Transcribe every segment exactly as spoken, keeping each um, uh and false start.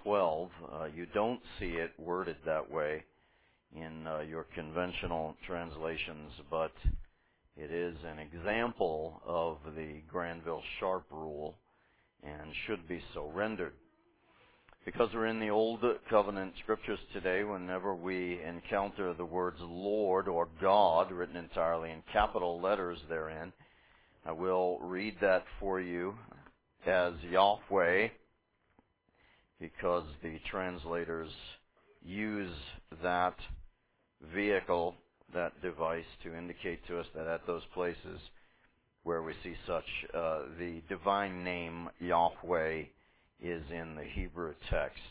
twelve. Uh, you don't see it worded that way in uh, your conventional translations, but it is an example of the Granville Sharp rule and should be so rendered. Because we're in the Old Covenant Scriptures today, whenever we encounter the words Lord or God written entirely in capital letters therein, I will read that for you as Yahweh, because the translators use that vehicle, that device, to indicate to us that at those places where we see such, uh, the divine name Yahweh is in the Hebrew text.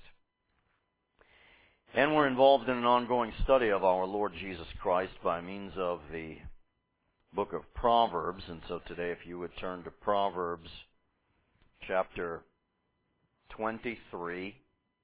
And we're involved in an ongoing study of our Lord Jesus Christ by means of the book of Proverbs. And so today, if you would turn to Proverbs chapter twenty-three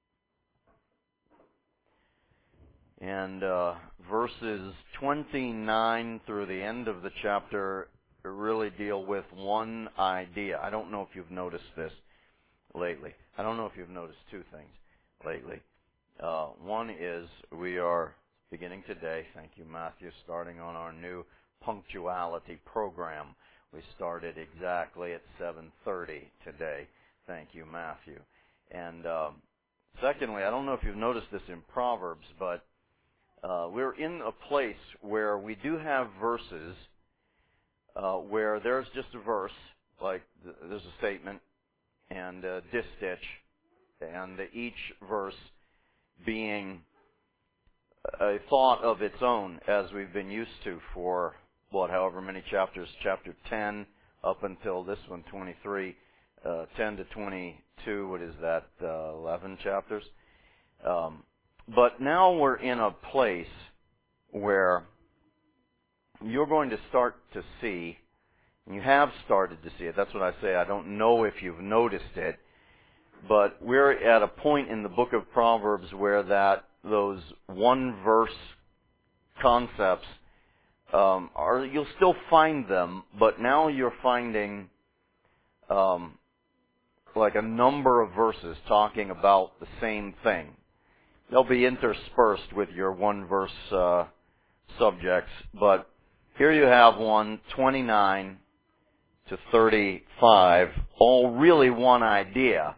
and uh, verses twenty-nine through the end of the chapter really deal with one idea. I don't know if you've noticed this lately. I don't know if you've noticed two things lately. Uh, one is we are beginning today, thank you Matthew, starting on our new punctuality program. We started exactly at seven thirty today. Thank you Matthew. And um, secondly, I don't know if you've noticed this in Proverbs, but uh, we're in a place where we do have verses uh, where there's just a verse, like th- there's a statement, and a distich, and each verse being a thought of its own, as we've been used to for, what, however many chapters, chapter ten up until this one, twenty-three, uh, ten to twenty-two, what is that, uh, eleven chapters? Um, but now we're in a place where you're going to start to see, you have started to see it. That's what I say. I don't know if you've noticed it, but we're at a point in the book of Proverbs where that those one verse concepts um, are. You'll still find them, but now you're finding um, like a number of verses talking about the same thing. They'll be interspersed with your one verse uh, subjects, but here you have one, twenty-nine to thirty-five, all really one idea,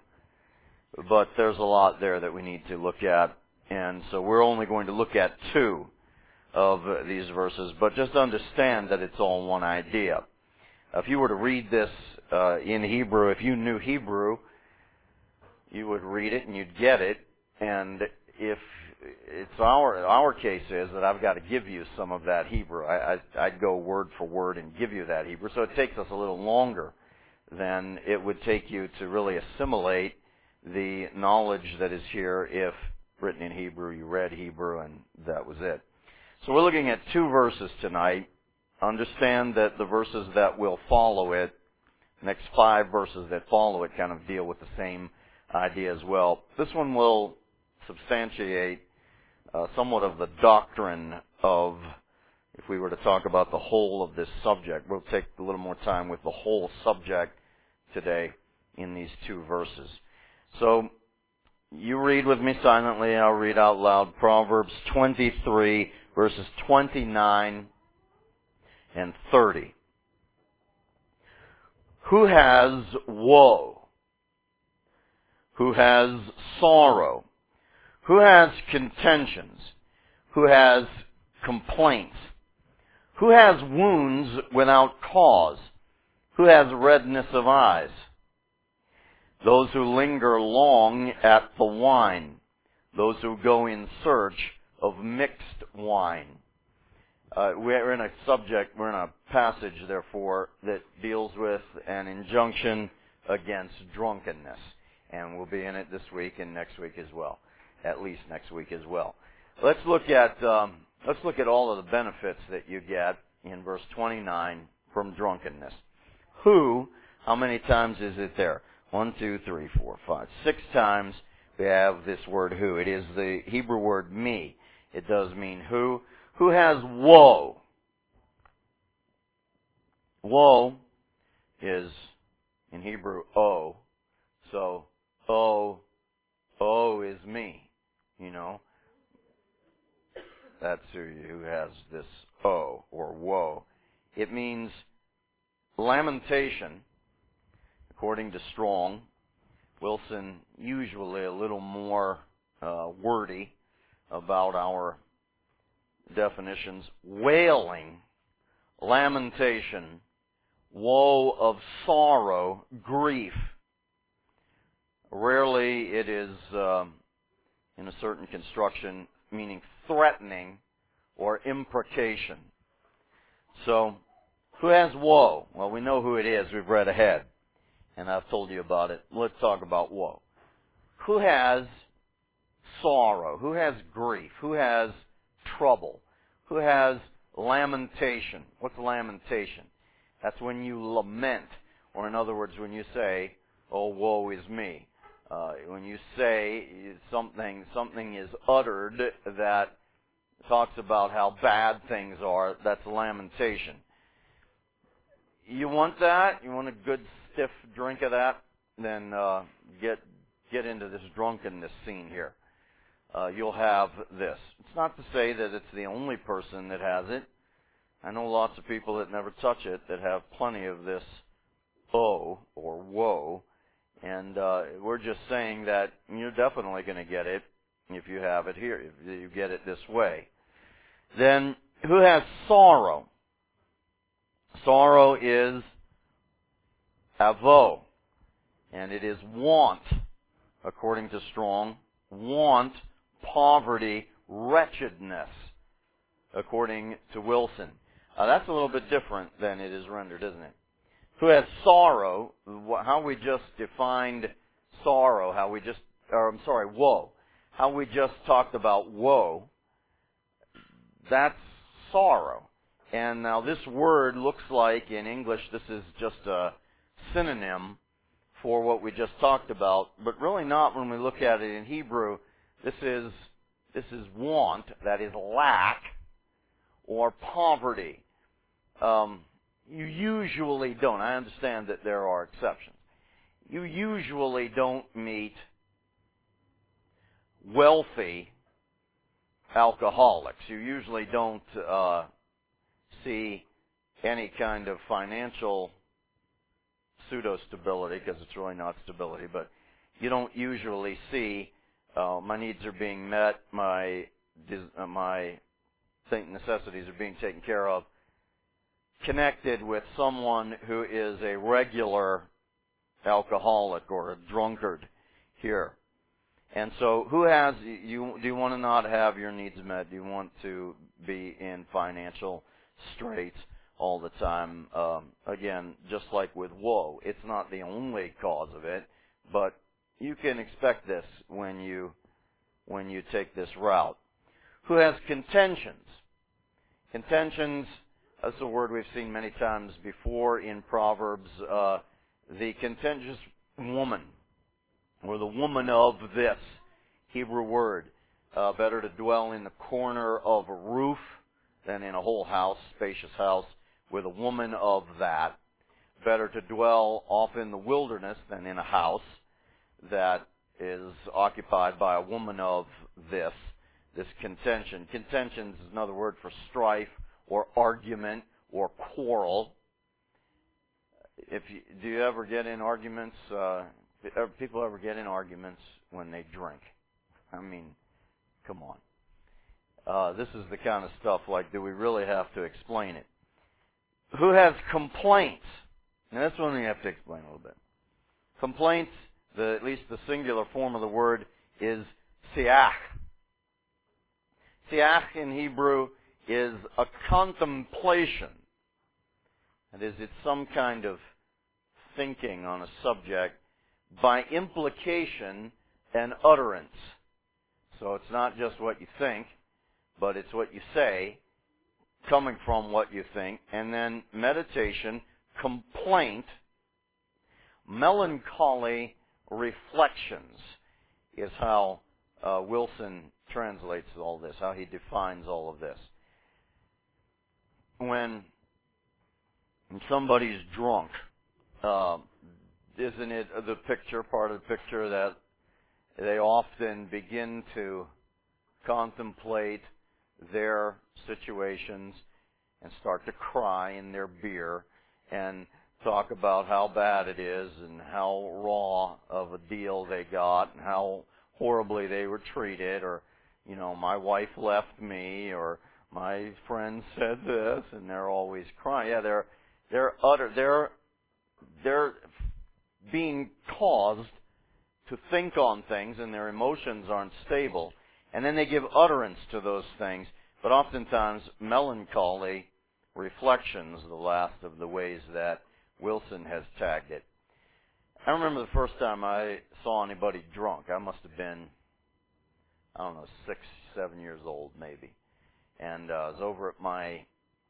but there's a lot there that we need to look at, and so we're only going to look at two of these verses, but just understand that it's all one idea. If you were to read this uh, in Hebrew, if you knew Hebrew, you would read it and you'd get it, and if it's our our case is that I've got to give you some of that Hebrew. I, I, I'd go word for word and give you that Hebrew. So it takes us a little longer than it would take you to really assimilate the knowledge that is here if written in Hebrew, you read Hebrew, and that was it. So we're looking at two verses tonight. Understand that the verses that will follow it, next five verses that follow it, kind of deal with the same idea as well. This one will substantiate uh, somewhat of the doctrine of, if we were to talk about the whole of this subject. We'll take a little more time with the whole subject today in these two verses. So you read with me silently, I'll read out loud. Proverbs twenty-three, verses twenty-nine and thirty. Who has woe? Who has sorrow? Who has contentions? Who has complaints? Who has wounds without cause? Who has redness of eyes? Those who linger long at the wine. Those who go in search of mixed wine. Uh, we're in a subject, we're in a passage, therefore, that deals with an injunction against drunkenness. And we'll be in it this week and next week as well. At least next week as well. Let's look at um, let's look at all of the benefits that you get in verse twenty-nine from drunkenness. Who? How many times is it there? One, two, three, four, five, six times we have this word who. It is the Hebrew word me. It does mean who. Who has woe? Woe is in Hebrew o. So o, oh is me. You know, that's who, who has this oh or woe. It means lamentation, according to Strong. Wilson, usually a little more uh, wordy about our definitions. Wailing, lamentation, woe of sorrow, grief. Rarely it is um, in a certain construction meaning threatening or imprecation. So, who has woe? Well, we know who it is. We've read ahead, and I've told you about it. Let's talk about woe. Who has sorrow? Who has grief? Who has trouble? Who has lamentation? What's lamentation? That's when you lament, or in other words, when you say, oh, woe is me. Uh, when you say something, something is uttered that talks about how bad things are, that's lamentation. You want that? You want a good stiff drink of that? Then uh, get get into this drunkenness scene here. Uh, you'll have this. It's not to say that it's the only person that has it. I know lots of people that never touch it that have plenty of this oh or woe. And uh, we're just saying that you're definitely going to get it if you have it here, if you get it this way. Then, who has sorrow? Sorrow is avo, and it is want, according to Strong. Want, poverty, wretchedness, according to Wilson. Uh, that's a little bit different than it is rendered, isn't it? Who has sorrow, how we just defined sorrow, how we just, or I'm sorry, woe, how we just talked about woe, that's sorrow. And now this word looks like, in English, this is just a synonym for what we just talked about, but really not when we look at it in Hebrew. This is, this is want, that is lack, or poverty. Um, You usually don't. I understand that there are exceptions. You usually don't meet wealthy alcoholics. You usually don't uh, see any kind of financial pseudo-stability, because it's really not stability, but you don't usually see uh, my needs are being met, my uh, my necessities are being taken care of, connected with someone who is a regular alcoholic or a drunkard here. And so who has, you, do you want to not have your needs met? Do you want to be in financial straits all the time? Um, again, just like with woe, it's not the only cause of it, but you can expect this when you, when you take this route. Who has contentions? Contentions, that's a word we've seen many times before in Proverbs. Uh, the contentious woman, or the woman of this Hebrew word. Uh, better to dwell in the corner of a roof than in a whole house, spacious house, with a woman of that. Better to dwell off in the wilderness than in a house that is occupied by a woman of this, this contention. Contention is another word for strife or argument or quarrel. If you, do you ever get in arguments? Uh, people ever get in arguments when they drink? I mean, come on. Uh, this is the kind of stuff like, do we really have to explain it? Who has complaints? Now that's one we have to explain a little bit. Complaints, the, at least the singular form of the word, is siach. Siach in Hebrew is a contemplation. That is, it's some kind of thinking on a subject, by implication, an utterance. So it's not just what you think, but it's what you say, coming from what you think, and then meditation, complaint, melancholy reflections is how uh, Wilson translates all this, how he defines all of this. When somebody's drunk, uh, isn't it the picture, part of the picture that they often begin to contemplate their situations and start to cry in their beer and talk about how bad it is and how raw of a deal they got and how horribly they were treated, or, you know, my wife left me, or my friend said this, and they're always crying. Yeah, they're they're utter they're they're being caused to think on things, and their emotions aren't stable. And then they give utterance to those things, but oftentimes melancholy reflections, the last of the ways that Wilson has tagged it. I remember the first time I saw anybody drunk. I must have been, I don't know, six, seven years old maybe. And uh, I was over at my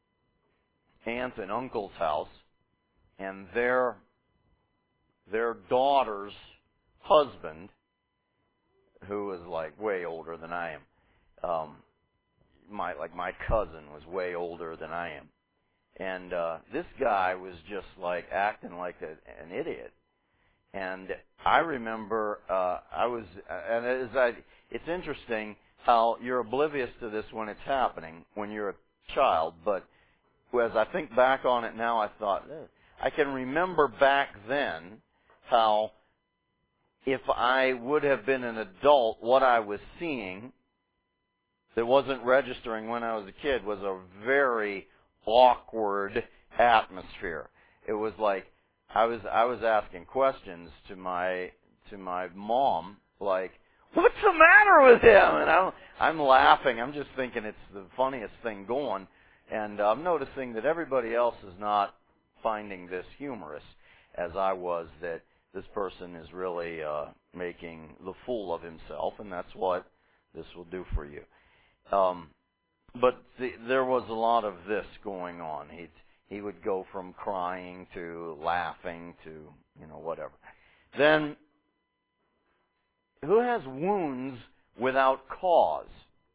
aunt and uncle's house, and their their daughter's husband, who was like way older than I am, um, my like my cousin was way older than I am, and uh, this guy was just like acting like a, an idiot. And I remember uh, I was, and as I, it's interesting how you're oblivious to this when it's happening when you're a child, but as I think back on it now, I thought, eh. I can remember back then how if I would have been an adult, what I was seeing that wasn't registering when I was a kid was a very awkward atmosphere. It was like I was I was asking questions to my to my mom, like, "What's the matter with him?" And I'm I'm laughing. I'm just thinking it's the funniest thing going, and I'm noticing that everybody else is not finding this humorous as I was. That this person is really uh, making the fool of himself, and that's what this will do for you. Um, but the, there was a lot of this going on. He'd He would go from crying to laughing to, you know, whatever. Then, who has wounds without cause?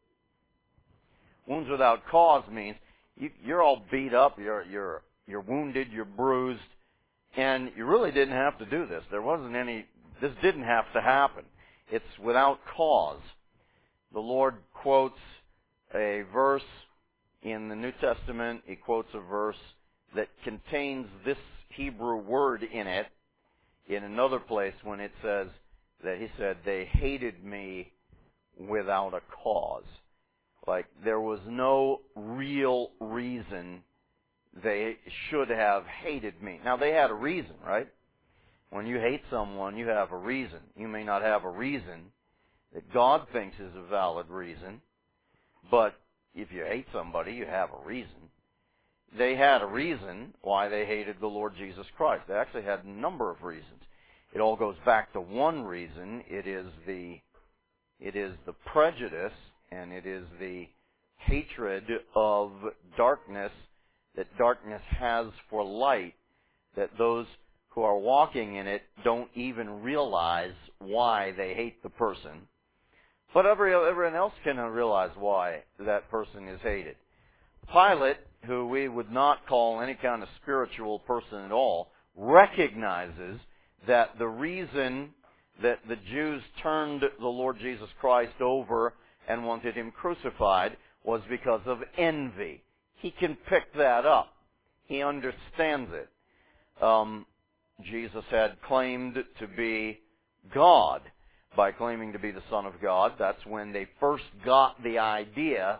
Wounds without cause means you, you're all beat up, you're you're you're wounded, you're bruised, and you really didn't have to do this. There wasn't any. This didn't have to happen. It's without cause. The Lord quotes a verse in the New Testament. He quotes a verse that contains this Hebrew word in it in another place when it says that he said, they hated me without a cause. Like there was no real reason they should have hated me. Now they had a reason, right? When you hate someone, you have a reason. You may not have a reason that God thinks is a valid reason, but if you hate somebody, you have a reason. They had a reason why they hated the Lord Jesus Christ. They actually had a number of reasons. It all goes back to one reason. It is the it is the prejudice and it is the hatred of darkness that darkness has for light, that those who are walking in it don't even realize why they hate the person. But every, everyone else can realize why that person is hated. Pilate, who we would not call any kind of spiritual person at all, recognizes that the reason that the Jews turned the Lord Jesus Christ over and wanted him crucified was because of envy. He can pick that up. He understands it. Um, Jesus had claimed to be God. By claiming to be the Son of God, that's when they first got the idea,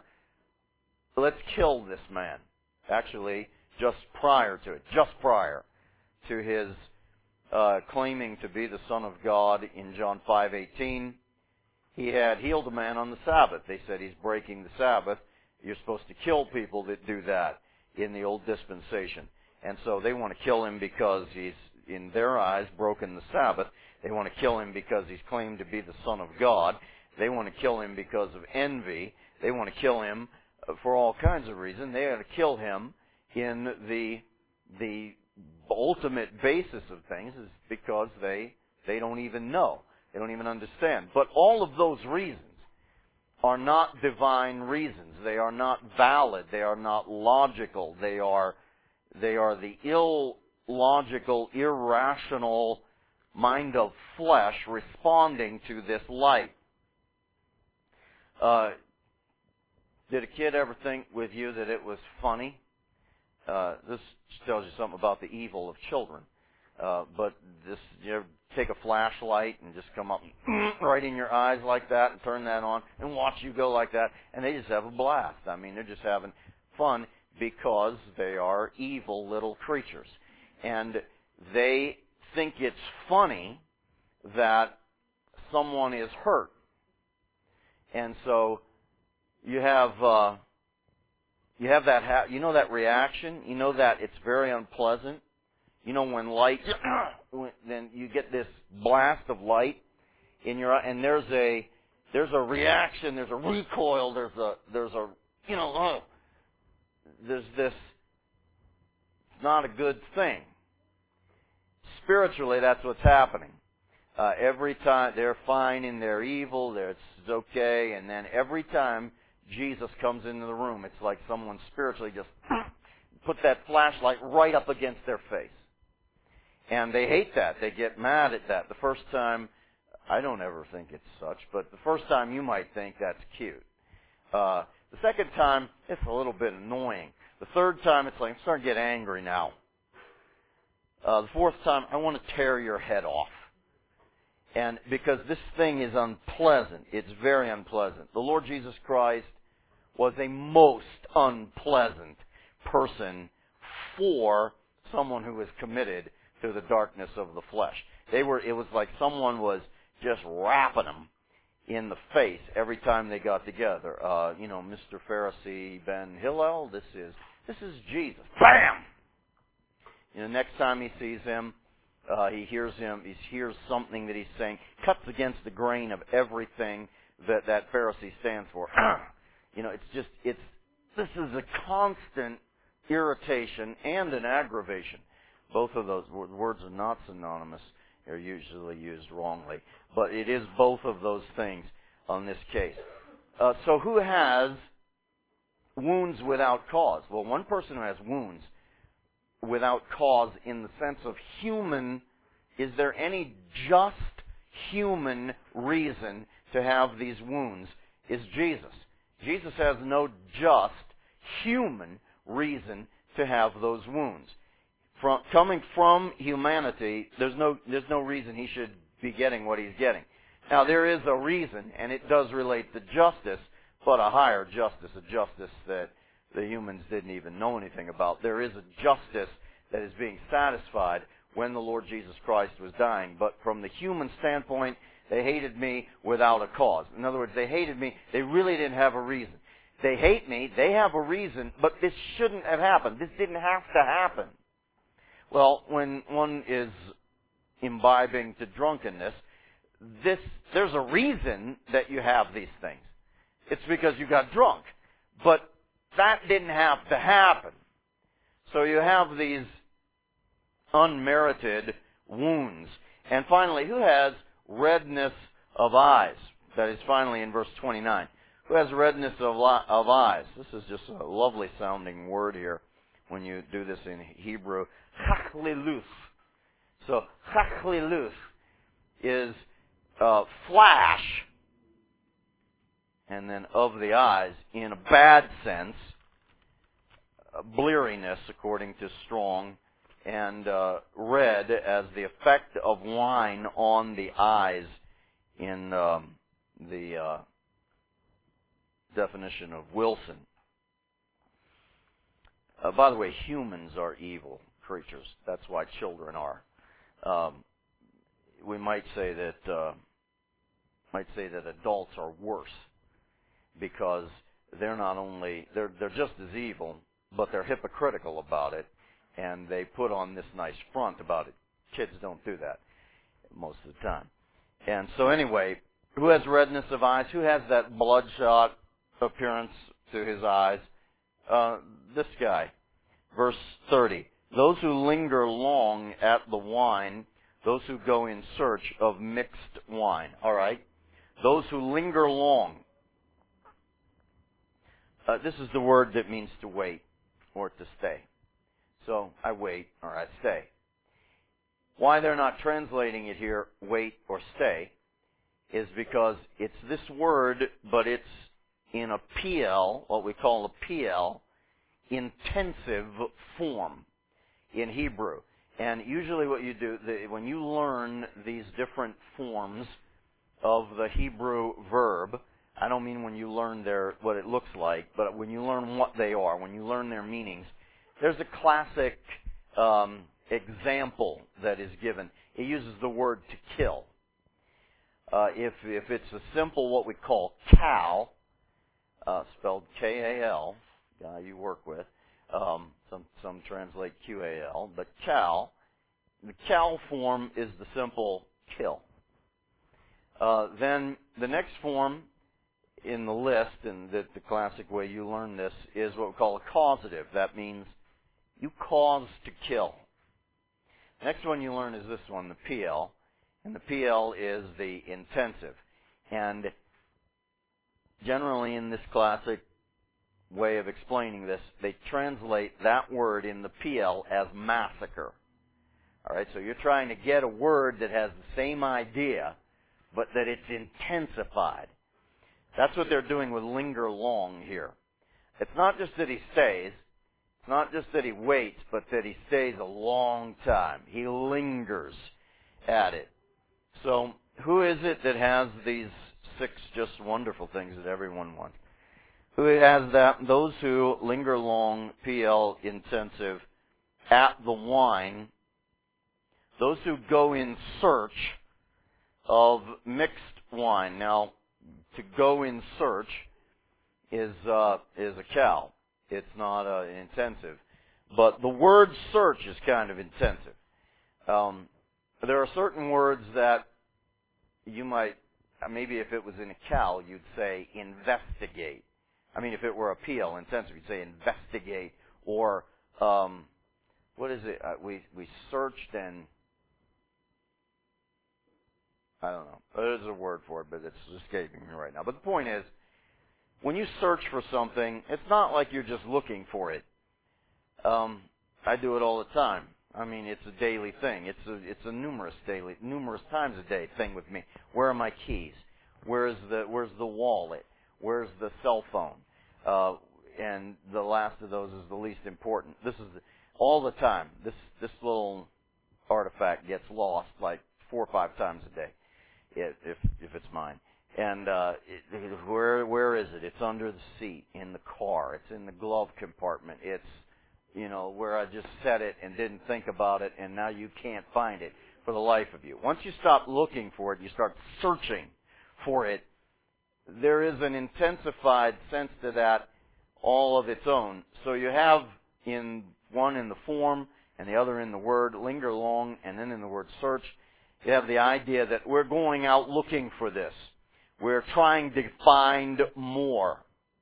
let's kill this man. Actually, just prior to it, just prior to his uh, claiming to be the Son of God in John five eighteen, he had healed a man on the Sabbath. They said he's breaking the Sabbath. You're supposed to kill people that do that in the old dispensation. And so they want to kill him because he's, in their eyes, broken the Sabbath. They want to kill him because he's claimed to be the Son of God. They want to kill him because of envy. They want to kill him for all kinds of reasons. They want to kill him in the the ultimate basis of things is because they they don't even know. They don't even understand. But all of those reasons are not divine reasons. They are not valid. They are not logical. They are they are the illogical, irrational mind of flesh responding to this light. Uh, did a kid ever think with you that it was funny? Uh, this tells you something about the evil of children. Uh, but this, you ever take a flashlight and just come up right in your eyes like that and turn that on and watch you go like that, and they just have a blast. I mean, they're just having fun because they are evil little creatures. And they think it's funny that someone is hurt. And so you have uh, you have that ha- you know that reaction. You know that it's very unpleasant. You know when light, then you get this blast of light in your eye, and there's a there's a reaction, there's a recoil, there's a there's a you know uh, there's this. It's not a good thing. Spiritually, that's what's happening. Uh, every time they're fine in their evil, they're, it's okay, and then every time Jesus comes into the room, it's like someone spiritually just put that flashlight right up against their face. And they hate that. They get mad at that. The first time, I don't ever think it's such, but the first time you might think that's cute. Uh, the second time, it's a little bit annoying. The third time, it's like, I'm starting to get angry now. Uh, the fourth time, I want to tear your head off. And because this thing is unpleasant, it's very unpleasant. The Lord Jesus Christ was a most unpleasant person for someone who was committed to the darkness of the flesh. They were. It was like someone was just rapping them in the face every time they got together. Uh, you know, Mister Pharisee Ben Hillel, this is this is Jesus. Bam! You know, next time he sees him, uh, he hears him. He hears something that he's saying cuts against the grain of everything that that Pharisee stands for. You know, it's just it's this is a constant irritation and an aggravation. Both of those words are not synonymous. They're usually used wrongly. But it is both of those things on this case. Uh, so who has wounds without cause? Well, one person who has wounds without cause in the sense of human, is there any just human reason to have these wounds? Is Jesus. Jesus has no just human reason to have those wounds. From, coming from humanity, there's no there's no reason he should be getting what he's getting. Now, there is a reason, and it does relate to justice, but a higher justice, a justice that the humans didn't even know anything about. There is a justice that is being satisfied when the Lord Jesus Christ was dying. But from the human standpoint, they hated me without a cause. In other words, they hated me. They really didn't have a reason. They hate me. They have a reason, but this shouldn't have happened. This didn't have to happen. Well, when one is imbibing to drunkenness, this there's a reason that you have these things. It's because you got drunk. But that didn't have to happen. So you have these unmerited wounds. And finally, who has redness of eyes? That is finally in verse twenty-nine. Who has redness of, li- of eyes? This is just a lovely sounding word here when you do this in Hebrew. Chachlilus. So chachlilus is uh, flash, and then of the eyes in a bad sense, uh, bleariness according to Strong, and uh, red as the effect of wine on the eyes in um, the uh, definition of Wilson. Uh, by the way, humans are evil creatures. That's why children are. Um, we might say that uh, might say that adults are worse because they're not only they're they're just as evil, but they're hypocritical about it, and they put on this nice front about it. Kids don't do that most of the time. And so anyway, who has redness of eyes? Who has that bloodshot appearance to his eyes? Uh, this guy. Verse thirty. Those who linger long at the wine, those who go in search of mixed wine. All right? Those who linger long. Uh, this is the word that means to wait or to stay. So I wait or I stay. Why they're not translating it here, wait or stay, is because it's this word, but it's in a P L, what we call a P L, intensive form in Hebrew. And usually what you do, the, when you learn these different forms of the Hebrew verb, I don't mean when you learn their what it looks like, but when you learn what they are, when you learn their meanings, there's a classic um, example that is given. It uses the word to kill. Uh, if if it's a simple what we call kal, uh, spelled K A L, guy you work with, um, some some translate Q A L, but kal, the kal form is the simple kill. Uh, then the next form in the list, and the, the classic way you learn this, is what we call a causative. That means you cause to kill. The next one you learn is this one, the P L. And the P L is the intensive. And generally in this classic way of explaining this, they translate that word in the P L as massacre. All right, so you're trying to get a word that has the same idea, but that it's intensified. That's what they're doing with linger long here. It's not just that he stays. It's not just that he waits, but that he stays a long time. He lingers at it. So, who is it that has these six just wonderful things that everyone wants? Who has that? Those who linger long, P L intensive, at the wine. Those who go in search of mixed wine. Now, to go in search is uh, is a cow. It's not uh, intensive. But the word search is kind of intensive. Um, there are certain words that you might, maybe if it was in a cal, you'd say investigate. I mean, if it were a P L, intensive, you'd say investigate. Or, um, what is it? Uh, we, we searched and, I don't know. There's a word for it, but it's escaping me right now. But the point is, when you search for something, it's not like you're just looking for it. Um, I do it all the time. I mean, it's a daily thing. It's a it's a numerous daily, numerous times a day thing with me. Where are my keys? Where's the Where's the wallet? Where's the cell phone? Uh, and the last of those is the least important. This is the, all the time. This this little artifact gets lost like four or five times a day, if if, if it's mine. And uh, it, where where is it? It's under the seat in the car. It's in the glove compartment. It's you know, where I just set it and didn't think about it, and now you can't find it for the life of you. Once you stop looking for it, you start searching for it, there is an intensified sense to that all of its own. So you have in one in the form and the other in the word linger long, and then in the word search, you have the idea that we're going out looking for this. We're trying to find more.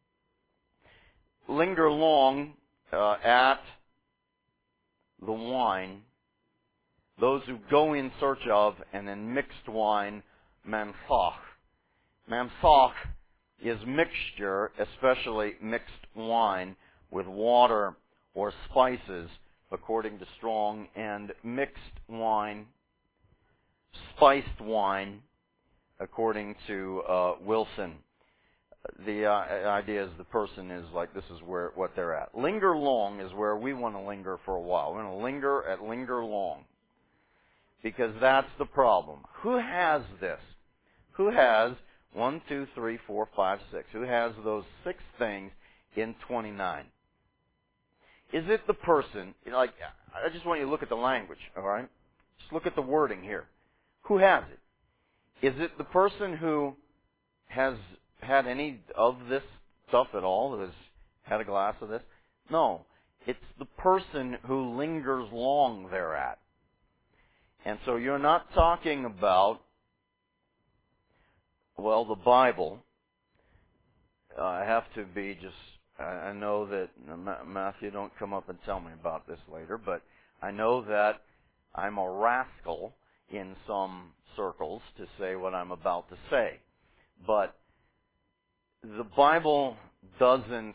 Linger long Uh, at the wine, those who go in search of, and then mixed wine, mamsach. Mamsach is mixture, especially mixed wine, with water or spices, according to Strong, and mixed wine, spiced wine, according to uh, Wilson. The uh, idea is the person is like, this is where what they're at. Linger long is where we want to linger for a while. We're going to linger at linger long. Because that's the problem. Who has this? Who has one, two, three, four, five, six? Who has those six things in twenty-nine? Is it the person, like, I just want you to look at the language, all right? Just look at the wording here. Who has it? Is it the person who has had any of this stuff at all, has had a glass of this? No. It's the person who lingers long thereat. And so you're not talking about, well, the Bible. Uh, I have to be just, I know that, Matthew, don't come up and tell me about this later, but I know that I'm a rascal in some circles to say what I'm about to say. But the Bible doesn't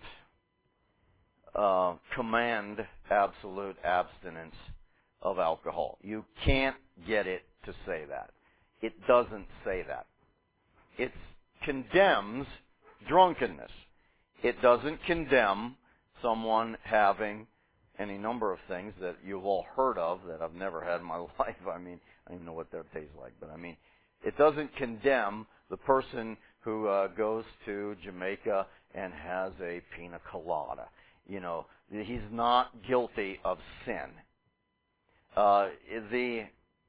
uh, command absolute abstinence of alcohol. You can't get it to say that. It doesn't say that. It condemns drunkenness. It doesn't condemn someone having any number of things that you've all heard of that I've never had in my life. I mean, I don't even know what that tastes like, but I mean, it doesn't condemn the person who uh, goes to Jamaica and has a pina colada. You know, he's not guilty of sin. Uh, the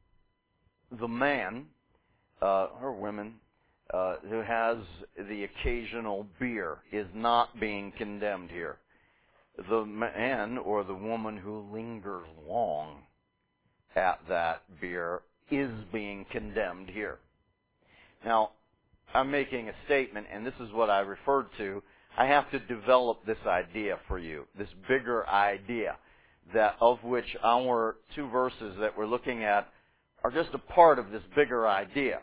the man uh, or woman uh, who has the occasional beer is not being condemned here. The man or the woman who lingers long at that beer is being condemned here. Now, I'm making a statement, and this is what I referred to. I have to develop this idea for you, this bigger idea, that of which our two verses that we're looking at are just a part of this bigger idea.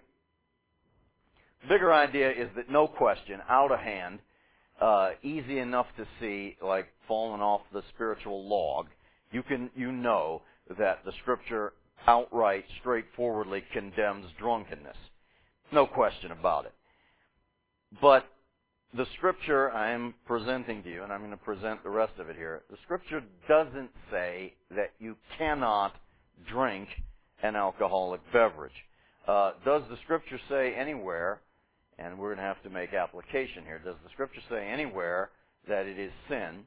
The bigger idea is that no question, out of hand, uh, easy enough to see, like falling off the spiritual log, you can you know that the Scripture outright, straightforwardly condemns drunkenness. No question about it. But the Scripture I am presenting to you, and I'm going to present the rest of it here, the Scripture doesn't say that you cannot drink an alcoholic beverage. Uh, does the Scripture say anywhere, and we're going to have to make application here, does the Scripture say anywhere that it is sin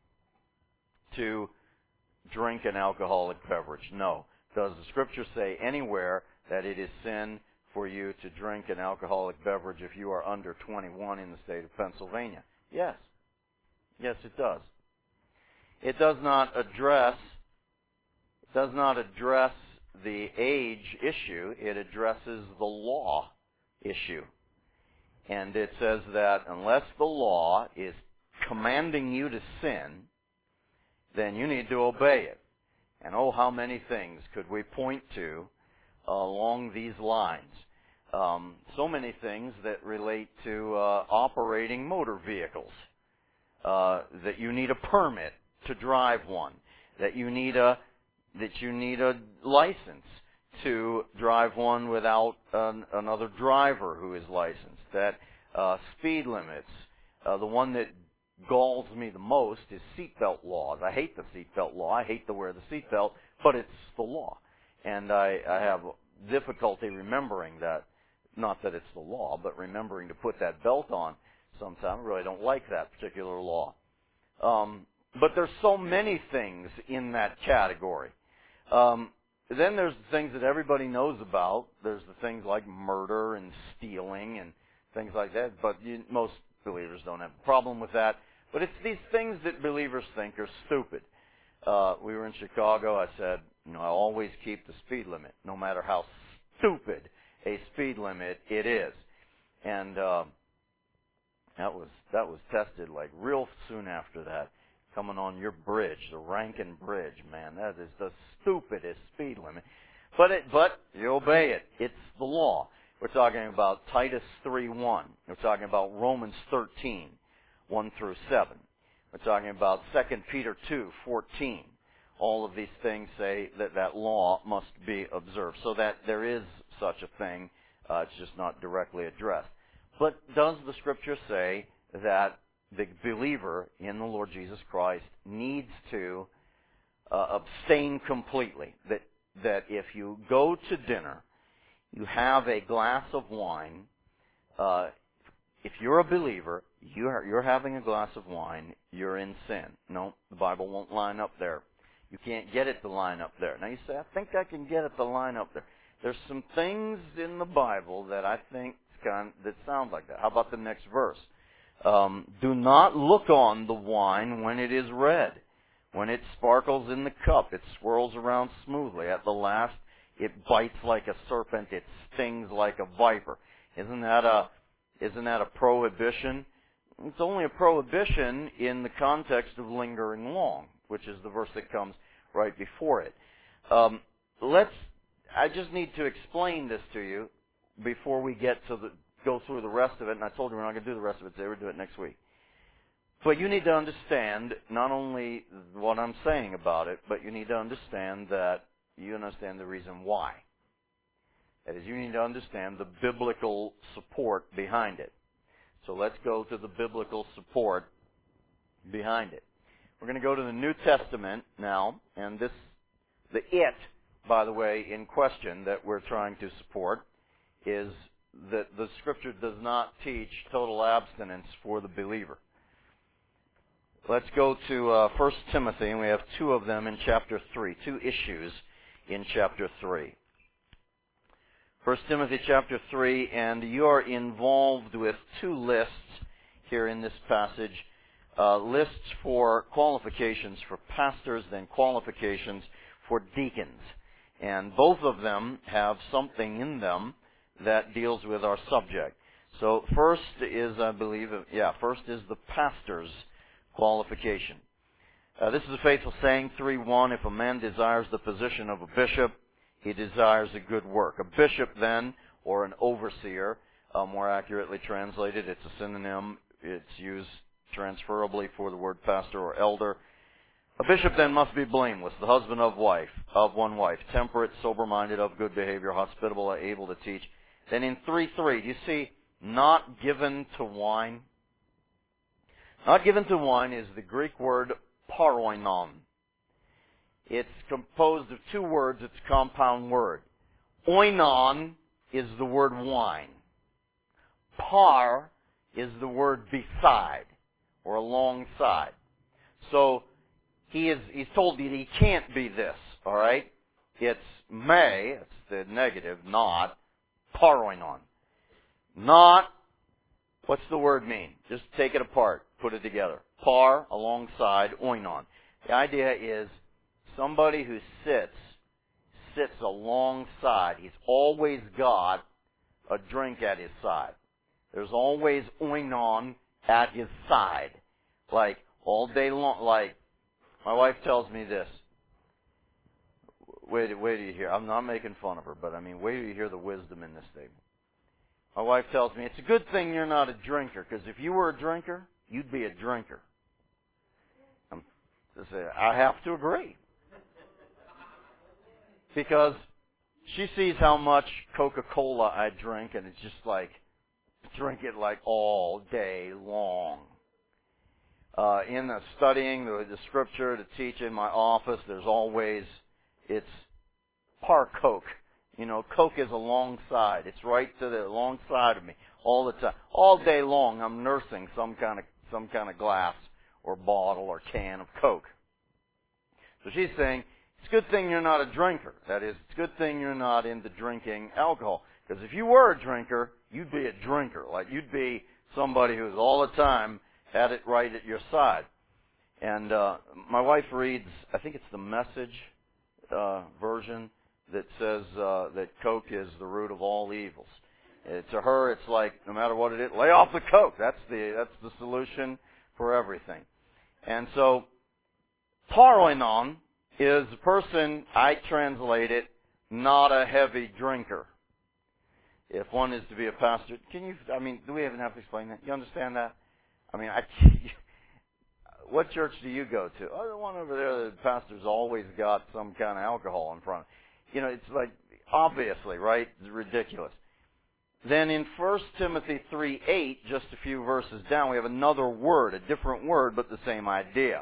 to drink an alcoholic beverage? No. Does the Scripture say anywhere that it is sin for you to drink an alcoholic beverage if you are under twenty-one in the state of Pennsylvania? Yes. Yes, it does. It does not address it does not address the age issue. It addresses the law issue. And it says that unless the law is commanding you to sin, then you need to obey it. And oh, how many things could we point to uh, along these lines? Um, so many things that relate to uh, operating motor vehicles. Uh, that you need a permit to drive one. That you need a that you need a license to drive one without an, another driver who is licensed. That uh, speed limits. Uh, the one that galls me the most is seatbelt laws. I hate the seatbelt law. I hate to wear the seatbelt, but it's the law. And I, I have difficulty remembering that, not that it's the law, but remembering to put that belt on sometimes. I really don't like that particular law. Um, but there's so many things in that category. Um, then there's the things that everybody knows about. There's the things like murder and stealing and things like that, but you, most believers don't have a problem with that. But it's these things that believers think are stupid. Uh, we were in Chicago. I said, you know, I always keep the speed limit, no matter how stupid a speed limit it is. And uh, that was that was tested like real soon after that. Coming on your bridge, the Rankin Bridge, man, that is the stupidest speed limit. But it, but you obey it. It's the law. We're talking about Titus three one. We're talking about Romans thirteen, one through seven. We're talking about Second Peter two fourteen. All of these things say that that law must be observed, so that there is such a thing. Uh, it's just not directly addressed. But does the Scripture say that the believer in the Lord Jesus Christ needs to uh, abstain completely? That that if you go to dinner, you have a glass of wine. Uh, if you're a believer, you're, you're having a glass of wine, you're in sin. No, the Bible won't line up there. You can't get it to line up there. Now you say, I think I can get it to line up there. There's some things in the Bible that I think kind that sound like that. How about the next verse? Um, do not look on the wine when it is red. When it sparkles in the cup, it swirls around smoothly. At the last, it bites like a serpent. It stings like a viper. Isn't that a, isn't that a prohibition? It's only a prohibition in the context of lingering long, which is the verse that comes right before it. Um, let's. I just need to explain this to you before we get to the go through the rest of it. And I told you we're not going to do the rest of it today. We'll do it next week. But you need to understand not only what I'm saying about it, but you need to understand that you understand the reason why. That is, you need to understand the biblical support behind it. So let's go to the biblical support behind it. We're going to go to the New Testament now, and this, the it, by the way, in question that we're trying to support is that the Scripture does not teach total abstinence for the believer. Let's go to uh, First Timothy, and we have two of them in chapter three, two issues in chapter three. First Timothy chapter three, and you are involved with two lists here in this passage. Uh, lists for qualifications for pastors, then qualifications for deacons. And both of them have something in them that deals with our subject. So first is, I believe, yeah, first is the pastor's qualification. Uh, this is a faithful saying, three one, if a man desires the position of a bishop, he desires a good work. A bishop then, or an overseer, uh, more accurately translated, it's a synonym, it's used transferably for the word pastor or elder. A bishop then must be blameless, the husband of wife, of one wife, temperate, sober-minded, of good behavior, hospitable, able to teach. Then in three three, do you see, not given to wine? Not given to wine is the Greek word paroinon. It's composed of two words, it's a compound word. Oinon is the word wine. Par is the word beside, or alongside. So, he is, he's told that he can't be this, alright? It's may, it's the negative, not, paroinon. Not, what's the word mean? Just take it apart, put it together. Par, alongside, oinon. The idea is somebody who sits, sits alongside. He's always got a drink at his side. There's always oinon at his side. Like, all day long, like, my wife tells me this. Wait, wait till you hear. I'm not making fun of her, but I mean, wait till you hear the wisdom in this statement. My wife tells me, it's a good thing you're not a drinker, because if you were a drinker, you'd be a drinker. I'm, I have to agree. Because she sees how much Coca-Cola I drink, and it's just like, drink it like all day long. Uh, in the studying the, the scripture to teach in my office, there's always, it's par Coke. You know, Coke is alongside. It's right to the alongside of me all the time. All day long, I'm nursing some kind of some kind of glass or bottle or can of Coke. So she's saying, it's a good thing you're not a drinker. That is, it's a good thing you're not into drinking alcohol. Because if you were a drinker, you'd be a drinker. Like, you'd be somebody who's all the time had it right at your side. And uh, my wife reads, I think it's the Message uh, version that says uh, that Coke is the root of all evils. Uh, to her, it's like, no matter what it is, lay off the Coke. That's the that's the solution for everything. And so, paroinon is a person, I translate it, not a heavy drinker. If one is to be a pastor, can you, I mean, do we even have to explain that? You understand that? I mean, I, what church do you go to? Oh, the one over there, the pastor's always got some kind of alcohol in front. You know, it's like, obviously, right? It's ridiculous. Then in First Timothy three eight, just a few verses down, we have another word, a different word, but the same idea.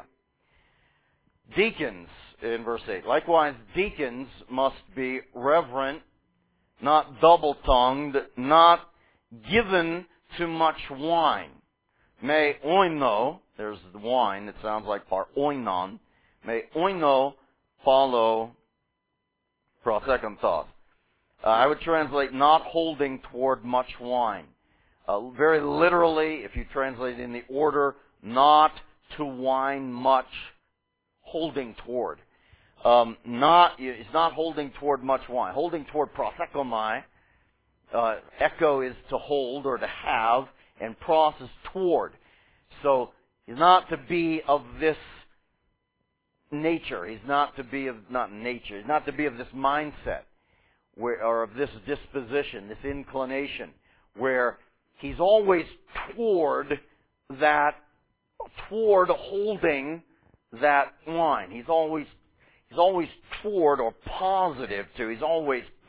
Deacons, in verse eight. Likewise, deacons must be reverent, not double-tongued, not given to much wine. May oino, there's the wine that sounds like par oinon, may oino follow prosekanthos. Uh, I would translate not holding toward much wine. Uh, very literally, if you translate it in the order, not to wine much, holding toward. Um, not, it's not holding toward much wine. Holding toward prosekomai. Uh, echo is to hold or to have, and pros is toward. So, he's not to be of this nature. He's not to be of, not nature, he's not to be of this mindset, where, or of this disposition, this inclination, where he's always toward that, toward holding that wine. He's always, he's always toward or positive to, he's always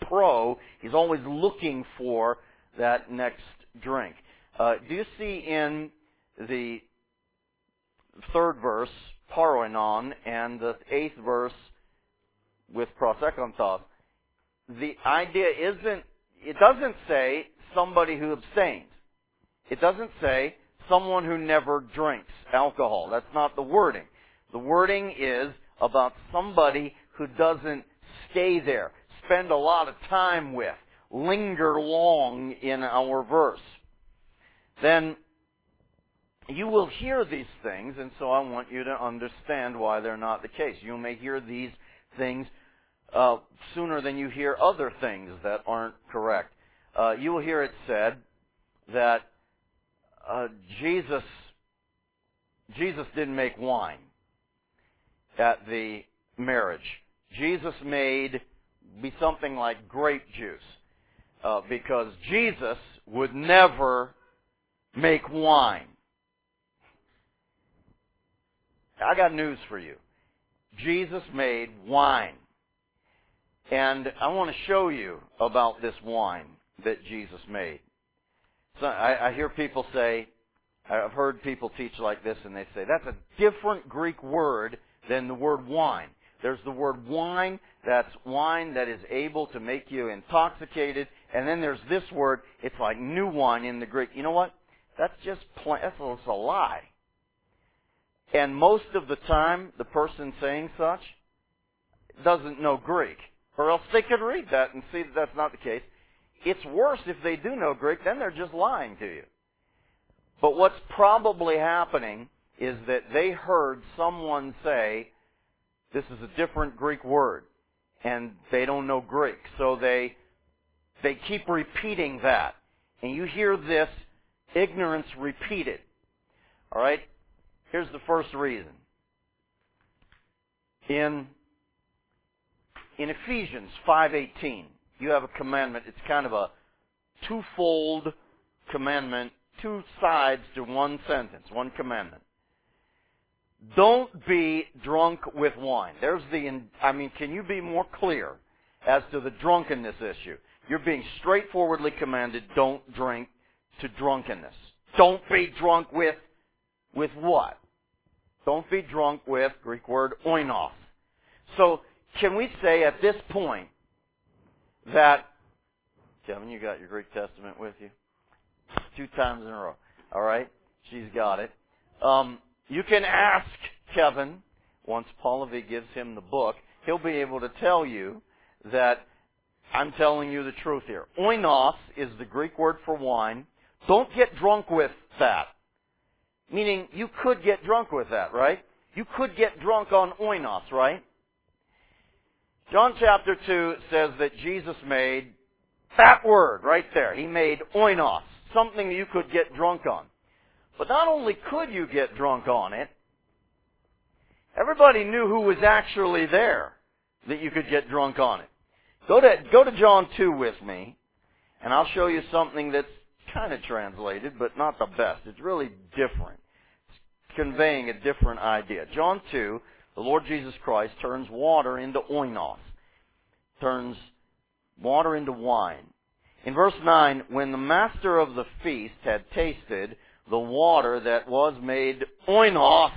pro. He's always looking for that next drink. Uh, do you see in the third verse, paroinon, and the eighth verse with prosekantos, the idea isn't, it doesn't say somebody who abstains. It doesn't say someone who never drinks alcohol. That's not the wording. The wording is about somebody who doesn't stay there, spend a lot of time with, linger long in our verse. Then you will hear these things, and so I want you to understand why they're not the case. You may hear these things uh, sooner than you hear other things that aren't correct. Uh, you will hear it said that uh, Jesus Jesus didn't make wine at the marriage. Jesus made be something like grape juice uh, because Jesus would never make wine. I got news for you. Jesus made wine. And I want to show you about this wine that Jesus made. So I, I hear people say, I've heard people teach like this, and they say, that's a different Greek word than the word wine. There's the word wine, that's wine that is able to make you intoxicated, and then there's this word, it's like new wine in the Greek. You know what? That's just plain, that's a, that's a lie. And most of the time, the person saying such doesn't know Greek. Or else they could read that and see that that's not the case. It's worse if they do know Greek, then they're just lying to you. But what's probably happening is that they heard someone say, this is a different Greek word, and they don't know Greek. So they they keep repeating that. And you hear this ignorance repeated. All right? Here's the first reason. In in Ephesians five eighteen, you have a commandment. It's kind of a twofold commandment, two sides to one sentence, one commandment. Don't be drunk with wine. There's the, I mean, can you be more clear as to the drunkenness issue? You're being straightforwardly commanded, don't drink to drunkenness. Don't be drunk with, with what? Don't be drunk with, Greek word, oinos. So, can we say at this point that, Kevin, you got your Greek Testament with you? Two times in a row. All right? She's got it. Um, you can ask Kevin, once Paulavi gives him the book, he'll be able to tell you that I'm telling you the truth here. Oinos is the Greek word for wine. Don't get drunk with that. Meaning, you could get drunk with that, right? You could get drunk on oinos, right? John chapter two says that Jesus made that word right there. He made oinos, something you could get drunk on. But not only could you get drunk on it, everybody knew who was actually there that you could get drunk on it. Go to, go to John two with me, and I'll show you something that's kind of translated, but not the best. It's really different. It's conveying a different idea. John two, the Lord Jesus Christ turns water into oinos, turns water into wine. In verse nine, when the master of the feast had tasted the water that was made oinos,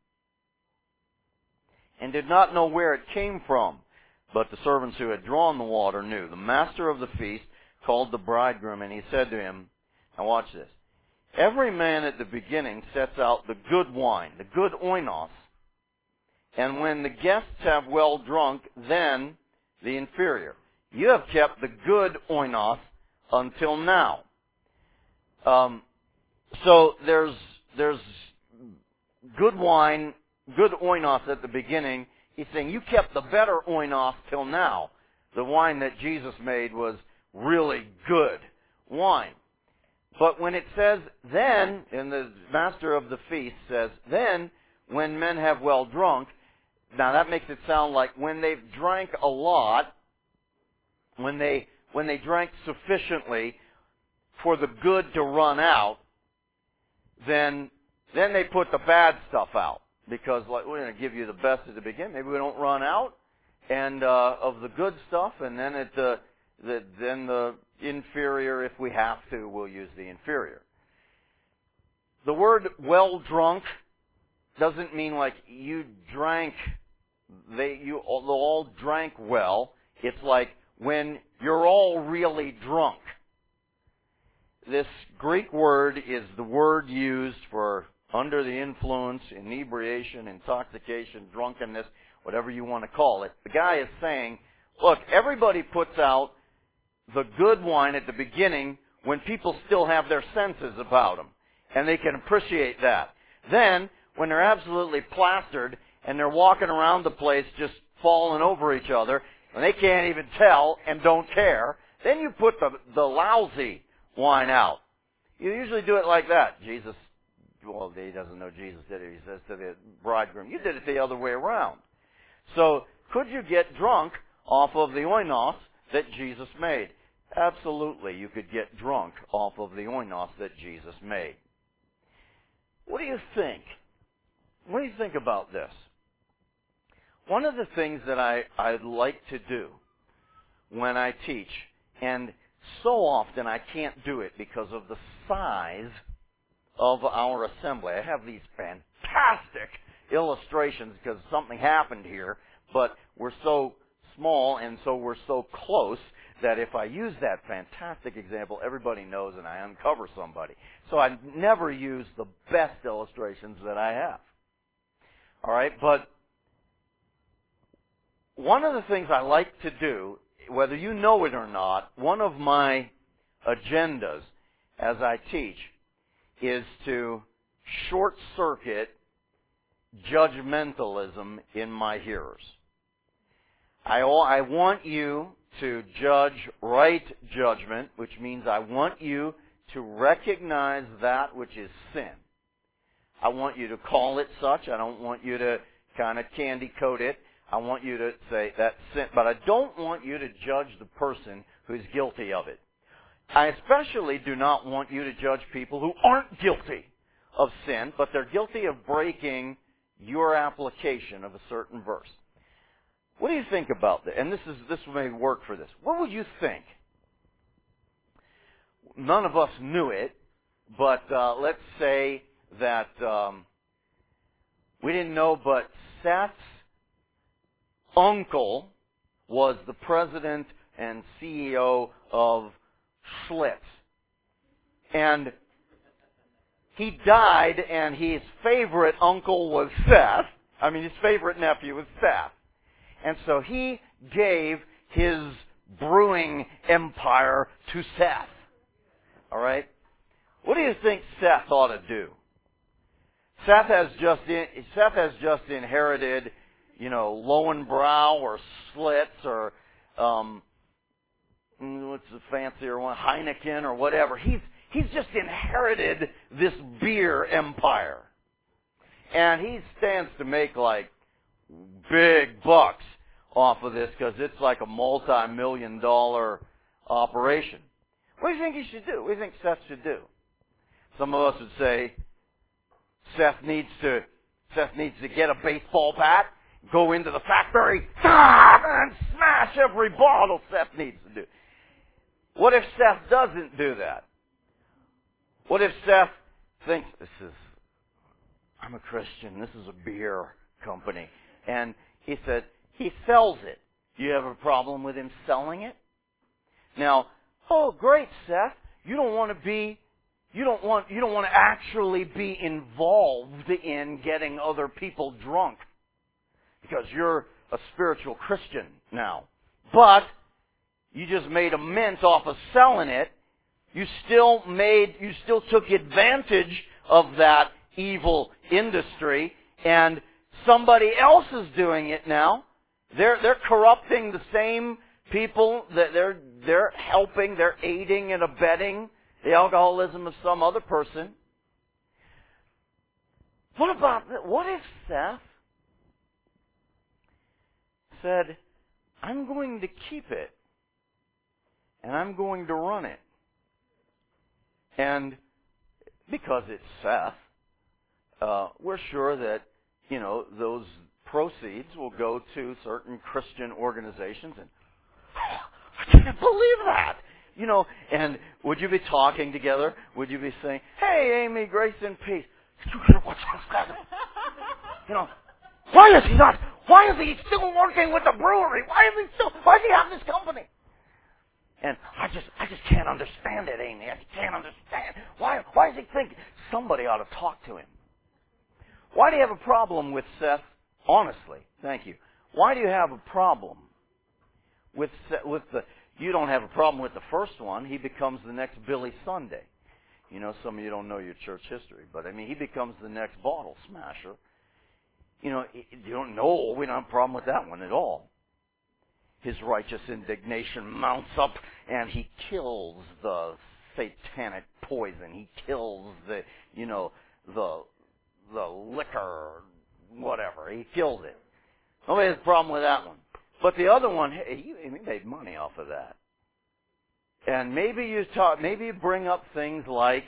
and did not know where it came from, but the servants who had drawn the water knew. The master of the feast called the bridegroom, and he said to him, now watch this, every man at the beginning sets out the good wine, the good oinos, and when the guests have well drunk, then the inferior. You have kept the good oinos until now. Um, so there's there's good wine, good oinos at the beginning. He's saying you kept the better oinos till now. The wine that Jesus made was really good wine. But when it says then, and the master of the feast says, then when men have well drunk, now that makes it sound like when they've drank a lot, when they when they drank sufficiently for the good to run out, then then they put the bad stuff out. Because like we're going to give you the best at the beginning. Maybe we don't run out and uh, of the good stuff, and then at the the, then the inferior, if we have to, we'll use the inferior. The word well drunk doesn't mean like you drank, they you all drank well. It's like when you're all really drunk. This Greek word is the word used for under the influence, inebriation, intoxication, drunkenness, whatever you want to call it. The guy is saying, look, everybody puts out the good wine at the beginning when people still have their senses about them, and they can appreciate that. Then, when they're absolutely plastered and they're walking around the place just falling over each other, and they can't even tell and don't care, then you put the, the lousy wine out. You usually do it like that. Jesus, well, he doesn't know Jesus did it. He says to the bridegroom, you did it the other way around. So, could you get drunk off of the oinos that Jesus made? Absolutely, you could get drunk off of the oinos that Jesus made. What do you think? What do you think about this? One of the things that I, I like to do when I teach, and so often I can't do it because of the size of our assembly. I have these fantastic illustrations because something happened here, but we're so small and so we're so close that if I use that fantastic example, everybody knows and I uncover somebody. So I never use the best illustrations that I have. All right, but one of the things I like to do, whether you know it or not, one of my agendas as I teach is to short-circuit judgmentalism in my hearers. I, I want you to judge right judgment, which means I want you to recognize that which is sin. I want you to call it such. I don't want you to kind of candy coat it. I want you to say that's sin, but I don't want you to judge the person who's guilty of it. I especially do not want you to judge people who aren't guilty of sin, but they're guilty of breaking your application of a certain verse. What do you think about that? And this is this may work for this. What would you think? None of us knew it, but uh, let's say that um, we didn't know, but Seth's uncle was the president and C E O of Schlitz. And he died, and his favorite uncle was Seth. I mean, his favorite nephew was Seth. And so he gave his brewing empire to Seth. All right? What do you think Seth ought to do? Seth has just in, Seth has just inherited, you know, Lowenbrau or Schlitz or um, what's the fancier one, Heineken or whatever. He's he's just inherited this beer empire, and he stands to make like big bucks off of this because it's like a multi-million dollar operation. What do you think he should do? What do you think Seth should do? Some of us would say Seth needs to Seth needs to get a baseball bat, go into the factory, and smash every bottle Seth needs to do. What if Seth doesn't do that? What if Seth thinks, this is, I'm a Christian, this is a beer company, and he said, he sells it. Do you have a problem with him selling it? Now, oh, great, Seth. You don't want to be, you don't want, you don't want to actually be involved in getting other people drunk because you're a spiritual Christian now. But you just made a mint off of selling it. You still made, you still took advantage of that evil industry, and somebody else is doing it now. They're they're corrupting the same people that they're they're helping, they're aiding and abetting the alcoholism of some other person. What about what if Seth said, I'm going to keep it and I'm going to run it? And because it's Seth, uh, we're sure that, you know, those proceeds will go to certain Christian organizations. And can't believe that. You know, and would you be talking together? Would you be saying, hey, Amy, grace and peace. What's that? You know, why is he not, why is he still working with the brewery? Why is he still, why does he have this company? And I just, I just can't understand it, Amy. I just can't understand. Why, why does he think somebody ought to talk to him? Why do you have a problem with Seth? Honestly, thank you. Why do you have a problem with with the? You don't have a problem with the first one. He becomes the next Billy Sunday. You know, some of you don't know your church history, but I mean, he becomes the next bottle smasher. You know, you don't know. We don't have a problem with that one at all. His righteous indignation mounts up, and he kills the satanic poison. He kills the, you know, the the liquor, whatever. He kills it. Nobody has a problem with that one. But the other one, hey, he made money off of that. And maybe you talk, maybe you bring up things like,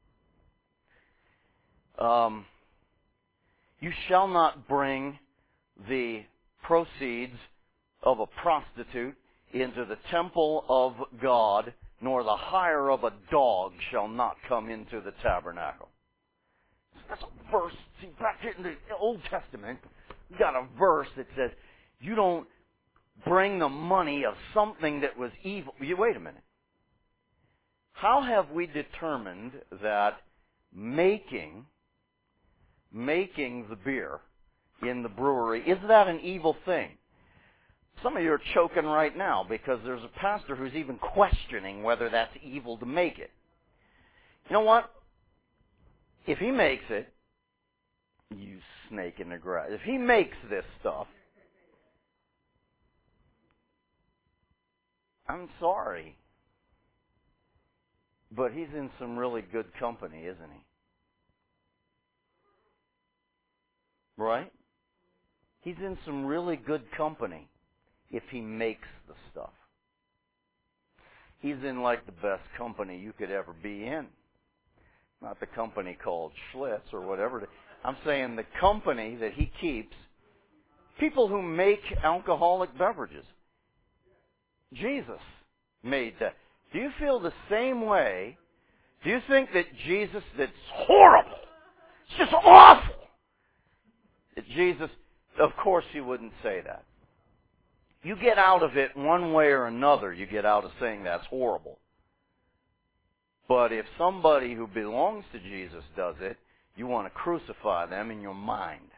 um, you shall not bring the proceeds of a prostitute into the temple of God, nor the hire of a dog shall not come into the tabernacle. That's a verse. See, back in the Old Testament, we got a verse that says, you don't bring the money of something that was evil. You wait a minute. How have we determined that making making the beer in the brewery, is that an evil thing? Some of you are choking right now because there's a pastor who's even questioning whether that's evil to make it. You know what? If he makes it, you snake in the grass, if he makes this stuff, I'm sorry, but he's in some really good company, isn't he? Right? He's in some really good company if he makes the stuff. He's in like the best company you could ever be in. Not the company called Schlitz or whatever. I'm saying the company that he keeps, people who make alcoholic beverages. Jesus made that. Do you feel the same way? Do you think that Jesus, that's horrible, it's just awful, that Jesus, of course he wouldn't say that. You get out of it one way or another, you get out of saying that's horrible. But if somebody who belongs to Jesus does it, you want to crucify them in your mind.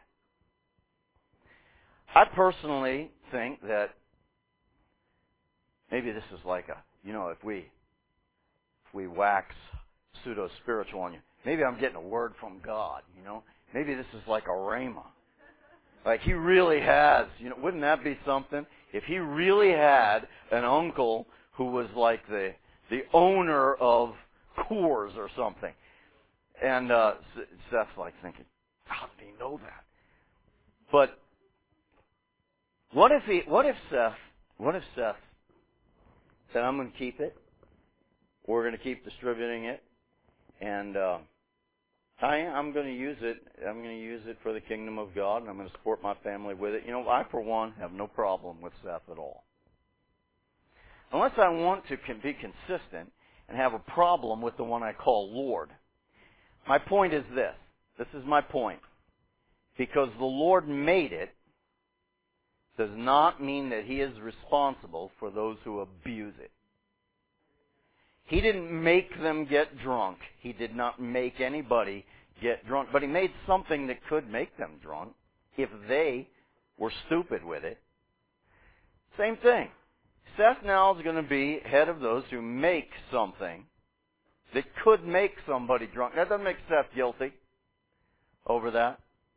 I personally think that maybe this is like a, you know, if we if we wax pseudo-spiritual on you, maybe I'm getting a word from God, you know. Maybe this is like a rhema. Like he really has, you know, wouldn't that be something? If he really had an uncle who was like the the owner of Coors or something. And uh, Seth's like thinking, how did he know that? But what if he? What if Seth? What if Seth said, "I'm going to keep it. We're going to keep distributing it, and uh, I, I'm going to use it. I'm going to use it for the kingdom of God, and I'm going to support my family with it." You know, I for one have no problem with Seth at all, unless I want to be consistent and have a problem with the one I call Lord. My point is this. This is my point. Because the Lord made it does not mean that he is responsible for those who abuse it. He didn't make them get drunk. He did not make anybody get drunk. But he made something that could make them drunk if they were stupid with it. Same thing. Seth now is going to be head of those who make something that could make somebody drunk. That doesn't make Seth guilty over that.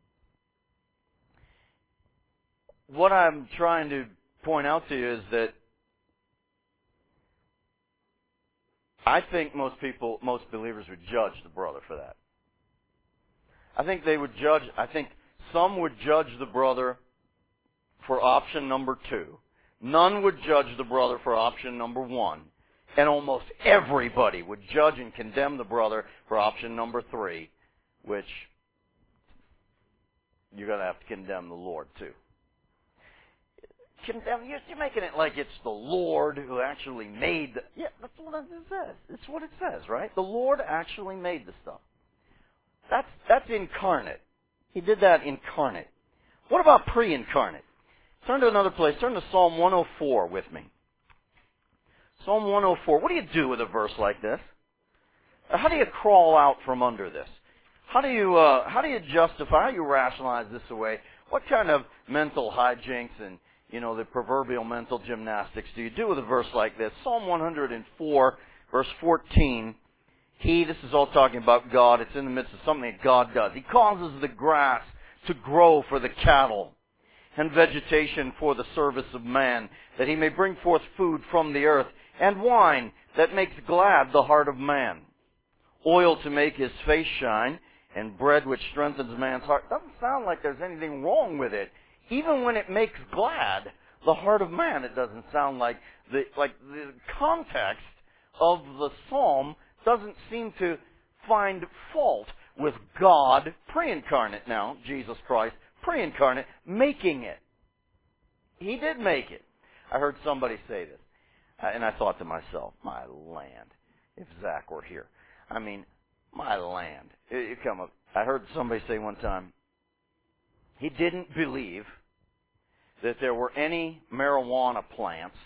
What I'm trying to point out to you is that I think most people, most believers would judge the brother for that. I think they would judge, I think some would judge the brother for option number two. None would judge the brother for option number one. And almost everybody would judge and condemn the brother for option number three, which you're going to have to condemn the Lord too. condemn. You're, you're making it like it's the Lord who actually made the... Yeah, that's what it says. It's what it says, right? The Lord actually made the stuff. That's, that's incarnate. He did that incarnate. What about pre-incarnate? Turn to another place. Turn to Psalm one oh four with me. Psalm one oh four. What do you do with a verse like this? How do you crawl out from under this? How do you uh, how do you justify, how do you rationalize this away? What kind of mental hijinks and, you know, the proverbial mental gymnastics do you do with a verse like this? Psalm one oh four, verse fourteen. He, this is all talking about God. It's in the midst of something that God does. He causes the grass to grow for the cattle and vegetation for the service of man, that he may bring forth food from the earth, and wine that makes glad the heart of man. Oil to make his face shine, and bread which strengthens man's heart. Doesn't sound like there's anything wrong with it. Even when it makes glad the heart of man, it doesn't sound like the like the context of the psalm doesn't seem to find fault with God, pre-incarnate now, Jesus Christ, pre-incarnate, making it. He did make it. I heard somebody say this, and I thought to myself, my land, if Zach were here. I mean, my land. You come up. I heard somebody say one time, he didn't believe that there were any marijuana plants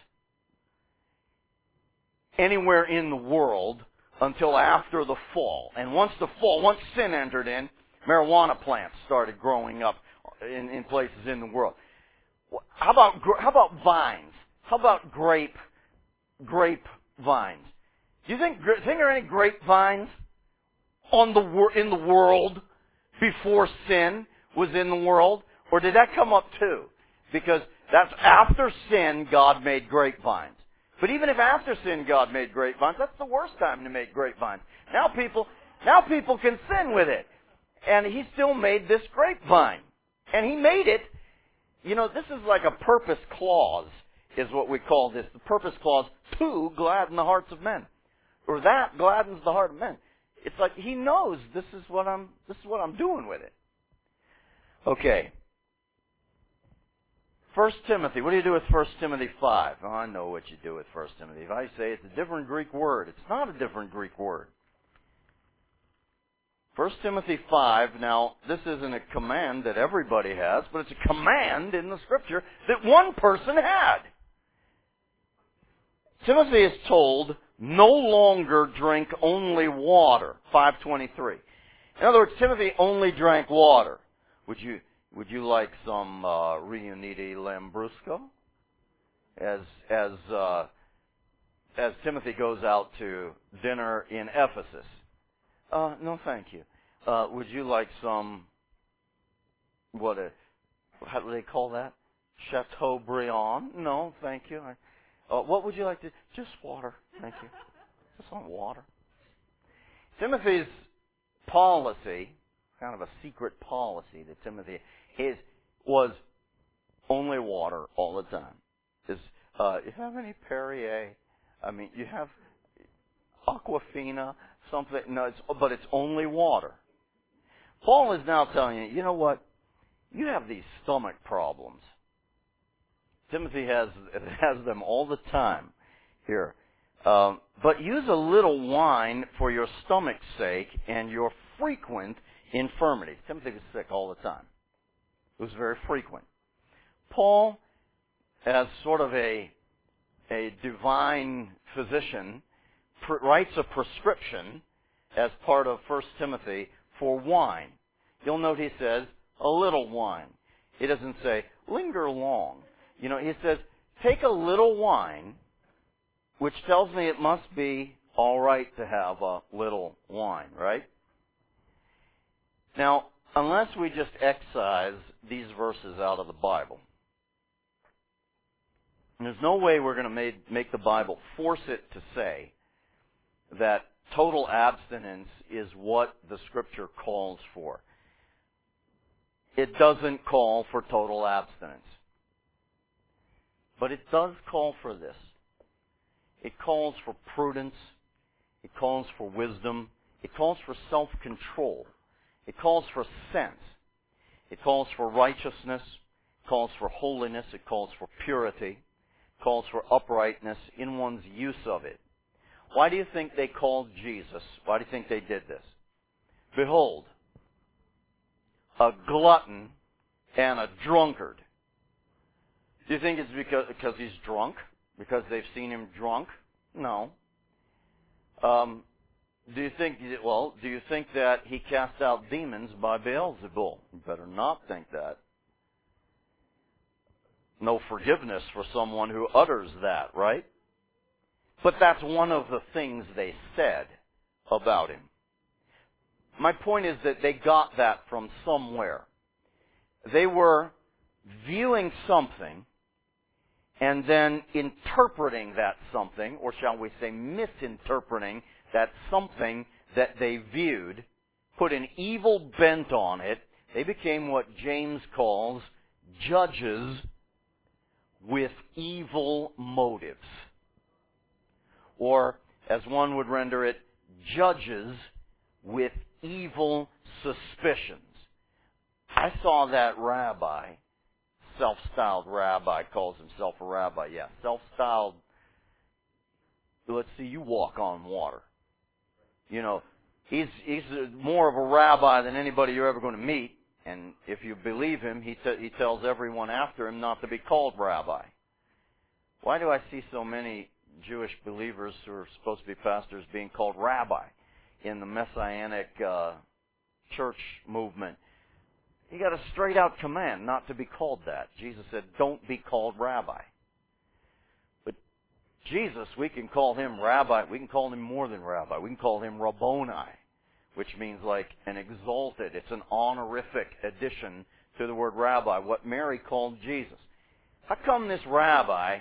anywhere in the world until after the fall. And once the fall, once sin entered in, marijuana plants started growing up in, in places in the world. How about how about vines? How about grape grape vines? Do you think think there are any grapevines on the in the world before sin was in the world, or did that come up too? Because that's after sin, God made grapevines. But even if after sin God made grapevines, that's the worst time to make grapevines. Now people, now people can sin with it, and He still made this grapevine, and He made it. You know, this is like a purpose clause, is what we call this. The purpose clause to gladden the hearts of men, or that gladdens the heart of men. It's like He knows this is what I'm. This is what I'm doing with it. Okay. First Timothy. What do you do with First Timothy five? Oh, I know what you do with First Timothy. If I say it's a different Greek word, it's not a different Greek word. First Timothy five. Now, this isn't a command that everybody has, but it's a command in the Scripture that one person had. Timothy is told, no longer drink only water. five twenty-three. In other words, Timothy only drank water. Would you would you like some uh, Riunite Lambrusco? As as uh, as Timothy goes out to dinner in Ephesus. Uh, no, thank you. Uh, would you like some? What a how do they call that? Chateaubriand? No, thank you. I, Uh, what would you like to... Just water. Thank you. Just want water. Timothy's policy, kind of a secret policy that Timothy his was only water all the time. Is uh, you have any Perrier? I mean, you have Aquafina, something. No, it's, but it's only water. Paul is now telling you, you know what? You have these stomach problems. Timothy has has them all the time here. Um, but use a little wine for your stomach's sake and your frequent infirmities. Timothy was sick all the time. It was very frequent. Paul, as sort of a, a divine physician, pr- writes a prescription as part of First Timothy for wine. You'll note he says, a little wine. He doesn't say, linger long. You know, he says, take a little wine, which tells me it must be all right to have a little wine, right? Now, unless we just excise these verses out of the Bible, there's no way we're going to make, make the Bible force it to say that total abstinence is what the Scripture calls for. It doesn't call for total abstinence. But it does call for this. It calls for prudence. It calls for wisdom. It calls for self-control. It calls for sense. It calls for righteousness. It calls for holiness. It calls for purity. It calls for uprightness in one's use of it. Why do you think they called Jesus? Why do you think they did this? Behold, a glutton and a drunkard. Do you think it's because, because he's drunk? Because they've seen him drunk? No. Um, do you think, well, do you think that he cast out demons by Beelzebul? You better not think that. No forgiveness for someone who utters that, right? But that's one of the things they said about him. My point is that they got that from somewhere. They were viewing something and then interpreting that something, or shall we say misinterpreting that something that they viewed, put an evil bent on it. They became what James calls judges with evil motives. Or, as one would render it, judges with evil suspicions. I saw that rabbi, self-styled rabbi, calls himself a rabbi, yeah, self-styled, let's see, you walk on water. You know, he's he's more of a rabbi than anybody you're ever going to meet, and if you believe him, he, t- he tells everyone after him not to be called rabbi. Why do I see so many Jewish believers who are supposed to be pastors being called rabbi in the Messianic uh, church movement? You got a straight out command not to be called that. Jesus said, don't be called rabbi. But Jesus, we can call him rabbi. We can call him more than rabbi. We can call him Rabboni, which means like an exalted. It's an honorific addition to the word rabbi, what Mary called Jesus. How come this rabbi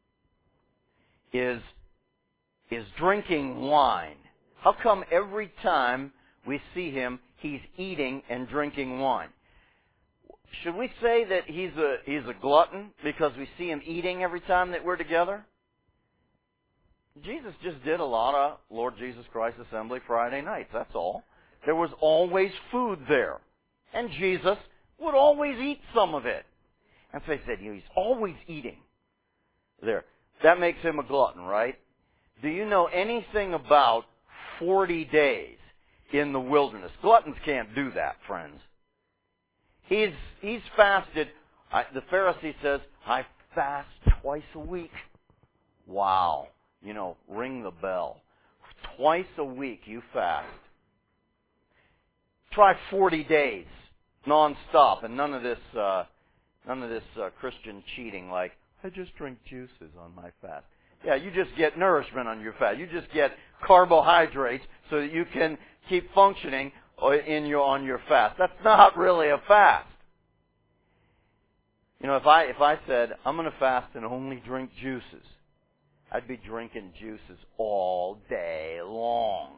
is, is drinking wine? How come every time we see him, he's eating and drinking wine? Should we say that he's a he's a glutton because we see him eating every time that we're together? Jesus just did a lot of Lord Jesus Christ Assembly Friday nights, that's all. There was always food there. And Jesus would always eat some of it. And so they said, he's always eating there. That makes him a glutton, right? Do you know anything about forty days in the wilderness? Gluttons can't do that, friends. He's he's fasted. I, the Pharisee says, I fast twice a week. Wow. You know, ring the bell. Twice a week you fast. Try forty days, non-stop, and none of this, uh, none of this uh, Christian cheating like, I just drink juices on my fast. Yeah, you just get nourishment on your fast. You just get carbohydrates so that you can keep functioning in your on your fast. That's not really a fast. You know, if I if I said I'm going to fast and only drink juices, I'd be drinking juices all day long.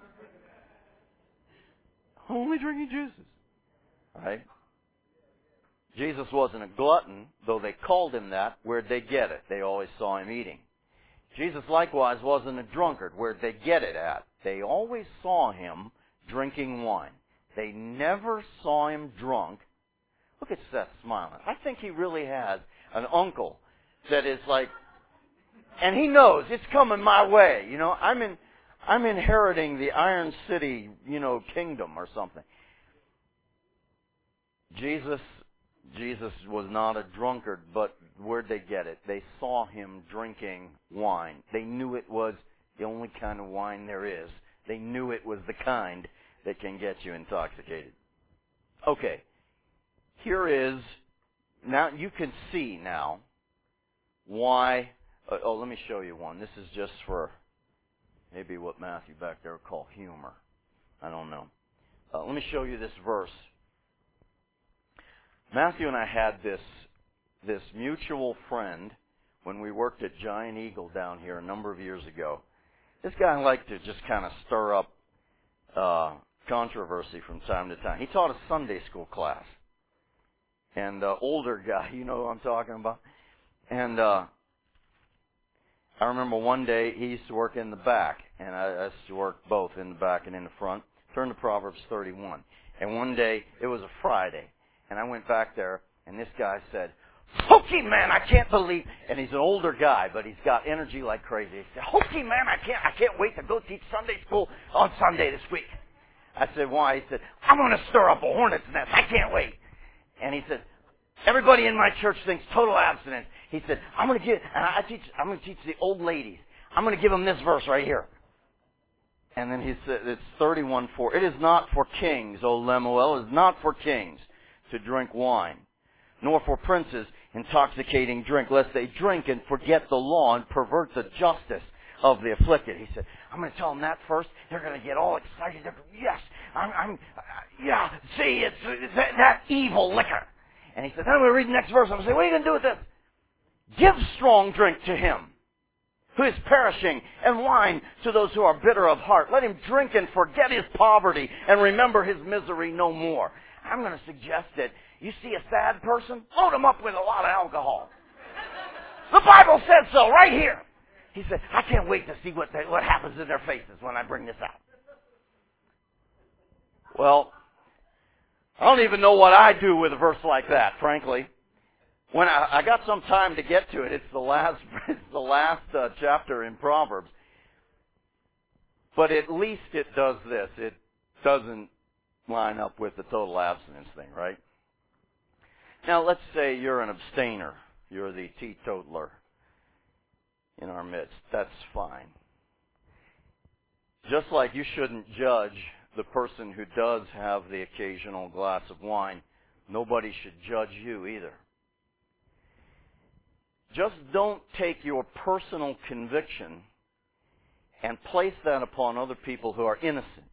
Only drinking juices, right? Jesus wasn't a glutton, though they called him that. Where'd they get it? They always saw him eating. Jesus likewise wasn't a drunkard. Where'd they get it at? They always saw him drinking wine. They never saw him drunk. Look at Seth smiling. I think he really has an uncle that is like, and he knows it's coming my way. You know, I'm in, I'm inheriting the Iron City, you know, kingdom or something. Jesus, Jesus was not a drunkard, but where'd they get it? They saw him drinking wine. They knew it was the only kind of wine there is. They knew it was the kind that can get you intoxicated. Okay, here is, now you can see now why, uh, oh, let me show you one. This is just for maybe what Matthew back there would call humor. I don't know. Uh, let me show you this verse. Matthew and I had this, this mutual friend when we worked at Giant Eagle down here a number of years ago. This guy liked to just kind of stir up uh, controversy from time to time. He taught a Sunday school class. And uh, older guy, you know what I'm talking about. And uh, I remember one day he used to work in the back, and I, I used to work both in the back and in the front. Turn to Proverbs thirty-one. And one day, it was a Friday, and I went back there, and this guy said, Hokey man, I can't believe. And he's an older guy, but he's got energy like crazy. He said, Hokey man, I can't, I can't wait to go teach Sunday school on Sunday this week. I said, why? He said, I'm going to stir up a hornet's nest. I can't wait. And he said, everybody in my church thinks total abstinence. He said, I'm going to give, and I teach, I'm going to teach the old ladies. I'm going to give them this verse right here. And then he said, it's thirty-one four. It is not for kings, O Lemuel, it is not for kings to drink wine, nor for princes intoxicating drink, lest they drink and forget the law and pervert the justice of the afflicted. He said, I'm going to tell them that first. They're going to get all excited. They're, yes, I'm, I'm uh, yeah, see, it's, it's that, that evil liquor. And he said, then I'm going to read the next verse. I'm going to say, what are you going to do with this? Give strong drink to him who is perishing, and wine to those who are bitter of heart. Let him drink and forget his poverty and remember his misery no more. I'm going to suggest that you see a sad person, load him up with a lot of alcohol. The Bible said so right here. He said, I can't wait to see what they, what happens in their faces when I bring this out. Well, I don't even know what I do with a verse like that, frankly. When I, I got some time to get to it, it's the last, it's the last uh, chapter in Proverbs. But at least it does this. It doesn't line up with the total abstinence thing, right? Now, let's say you're an abstainer. You're the teetotaler in our midst. That's fine. Just like you shouldn't judge the person who does have the occasional glass of wine, nobody should judge you either. Just don't take your personal conviction and place that upon other people who are innocent.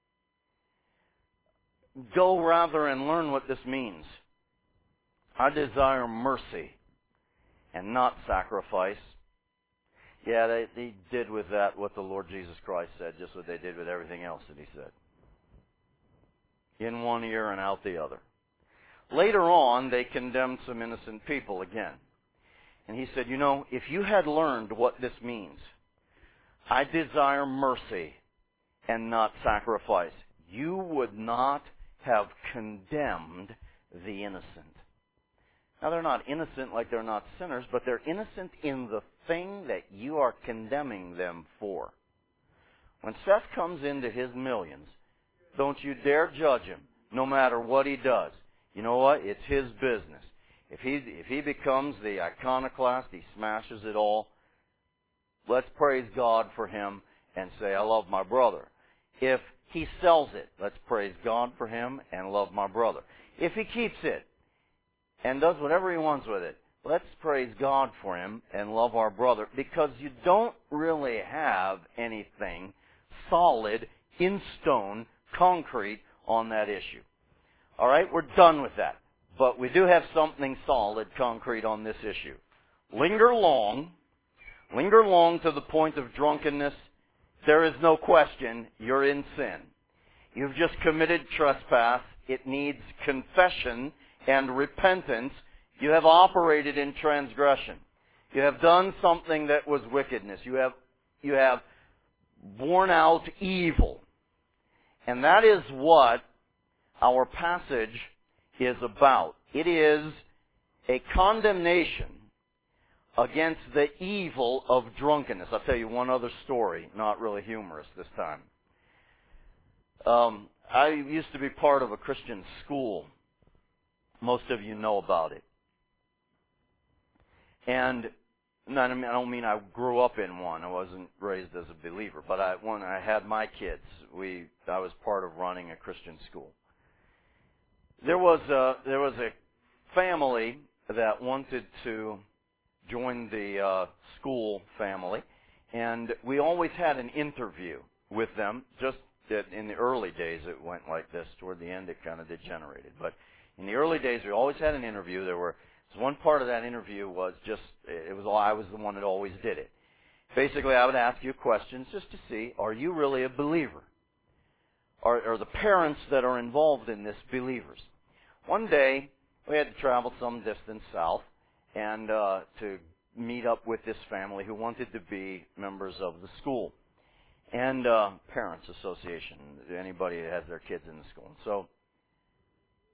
Go rather and learn what this means. I desire mercy and not sacrifice. Yeah, they, they did with that what the Lord Jesus Christ said, just what they did with everything else that he said. In one ear and out the other. Later on, they condemned some innocent people again. And he said, you know, if you had learned what this means, I desire mercy and not sacrifice, you would not have condemned the innocent. Now, they're not innocent like they're not sinners, but they're innocent in the thing that you are condemning them for. When Seth comes into his millions, don't you dare judge him, no matter what he does. You know what? It's his business. If he if he becomes the iconoclast, he smashes it all, let's praise God for him and say, I love my brother. If he sells it, let's praise God for him and love my brother. If he keeps it and does whatever he wants with it, let's praise God for him and love our brother, because you don't really have anything solid, in stone, concrete on that issue. All right, we're done with that. But we do have something solid, concrete on this issue. Linger long, linger long to the point of drunkenness. There is no question you're in sin. You've just committed trespass. It needs confession and repentance. You have operated in transgression. You have done something that was wickedness. You have, you have borne out evil. And that is what our passage is about. It is a condemnation against the evil of drunkenness. I'll tell you one other story, not really humorous this time. Um, I used to be part of a Christian school. Most of you know about it. And I don't mean I grew up in one. I wasn't raised as a believer. But I, when I had my kids, we I was part of running a Christian school. There was a, there was a family that wanted to join the uh, school family, and we always had an interview with them. Just in the early days, it went like this. Toward the end, it kind of degenerated. But in the early days, we always had an interview. There were so one part of that interview was just it was I was the one that always did it. Basically, I would ask you questions just to see, are you really a believer? Are, are the parents that are involved in this believers? One day, we had to travel some distance south and uh, to meet up with this family who wanted to be members of the school and uh, Parents Association, anybody that has their kids in the school. So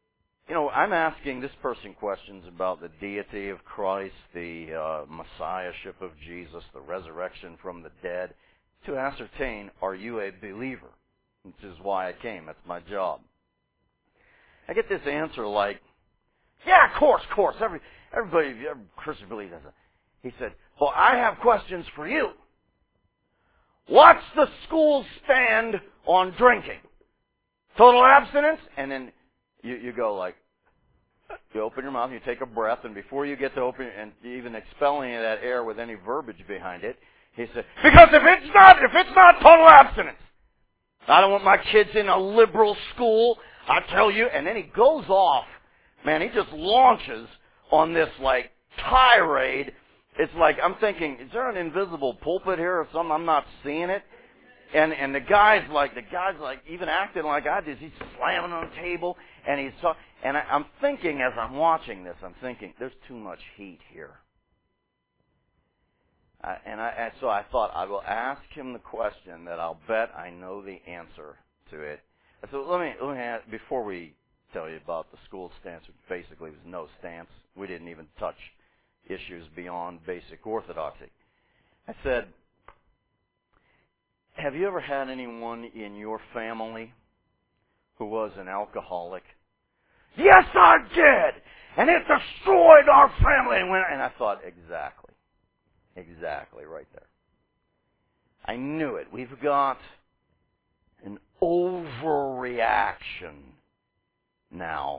You know, I'm asking this person questions about the deity of Christ, the uh, messiahship of Jesus, the resurrection from the dead, to ascertain, are you a believer? Which is why I came. That's my job. I get this answer like, yeah, of course, of course. Every, everybody, every Christian believes that. He said, well, I have questions for you. What's the school stand on drinking? Total abstinence? And then you, you go like, you open your mouth, you take a breath, and before you get to open and even expelling that air with any verbiage behind it, he said, because if it's not, if it's not total abstinence, I don't want my kids in a liberal school, I tell you. And then he goes off, man, he just launches on this like tirade. It's like, I'm thinking, is there an invisible pulpit here or something? I'm not seeing it. And and the guy's like, the guy's like, even acting like I did. He's slamming on the table, and he's talking. And I, I'm thinking, as I'm watching this, I'm thinking, there's too much heat here. I, and I and so I thought, I will ask him the question that I'll bet I know the answer to it. So let me, let me ask, before we tell you about the school stance, which basically was no stance. We didn't even touch issues beyond basic orthodoxy. I said, have you ever had anyone in your family who was an alcoholic? Yes, I did! And it destroyed our family! And, when, and I thought, exactly. Exactly, right there. I knew it. We've got an overreaction now.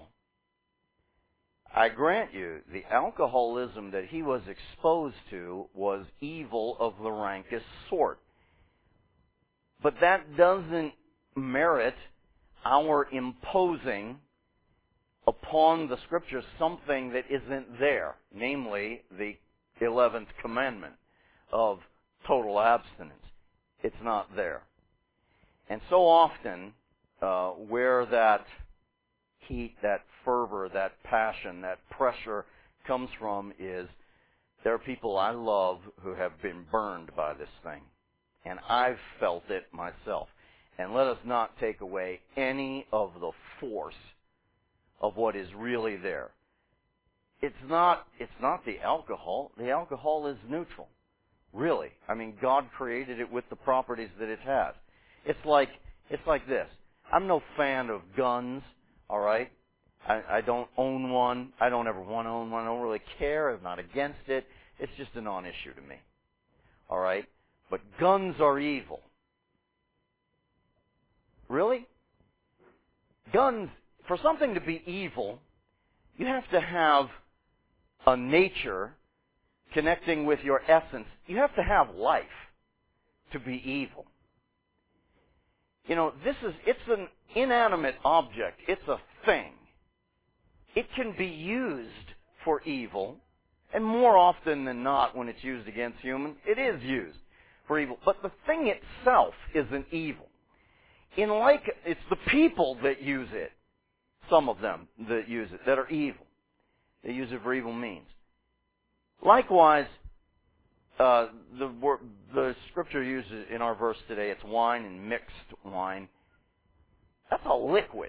I grant you, the alcoholism that he was exposed to was evil of the rankest sort. But that doesn't merit our imposing upon the Scriptures something that isn't there, namely the eleventh commandment of total abstinence. It's not there. And so often, uh, where that heat, that fervor, that passion, that pressure comes from is there are people I love who have been burned by this thing. And I've felt it myself. And let us not take away any of the force of what is really there. It's not, it's not the alcohol. The alcohol is neutral. Really. I mean, God created it with the properties that it has. It's like, it's like this. I'm no fan of guns, all right? I, I don't own one. I don't ever want to own one. I don't really care. I'm not against it. It's just a non-issue to me. All right? But guns are evil. Really? Guns, for something to be evil, you have to have a nature connecting with your essence. You have to have life to be evil. You know, this is, it's an inanimate object. It's a thing. It can be used for evil, and more often than not when it's used against humans, it is used for evil. But the thing itself isn't evil. In like, it's the people that use it, some of them that use it, that are evil. They use it for evil means. Likewise, uh, the word, the Scripture uses in our verse today, it's wine and mixed wine. That's a liquid.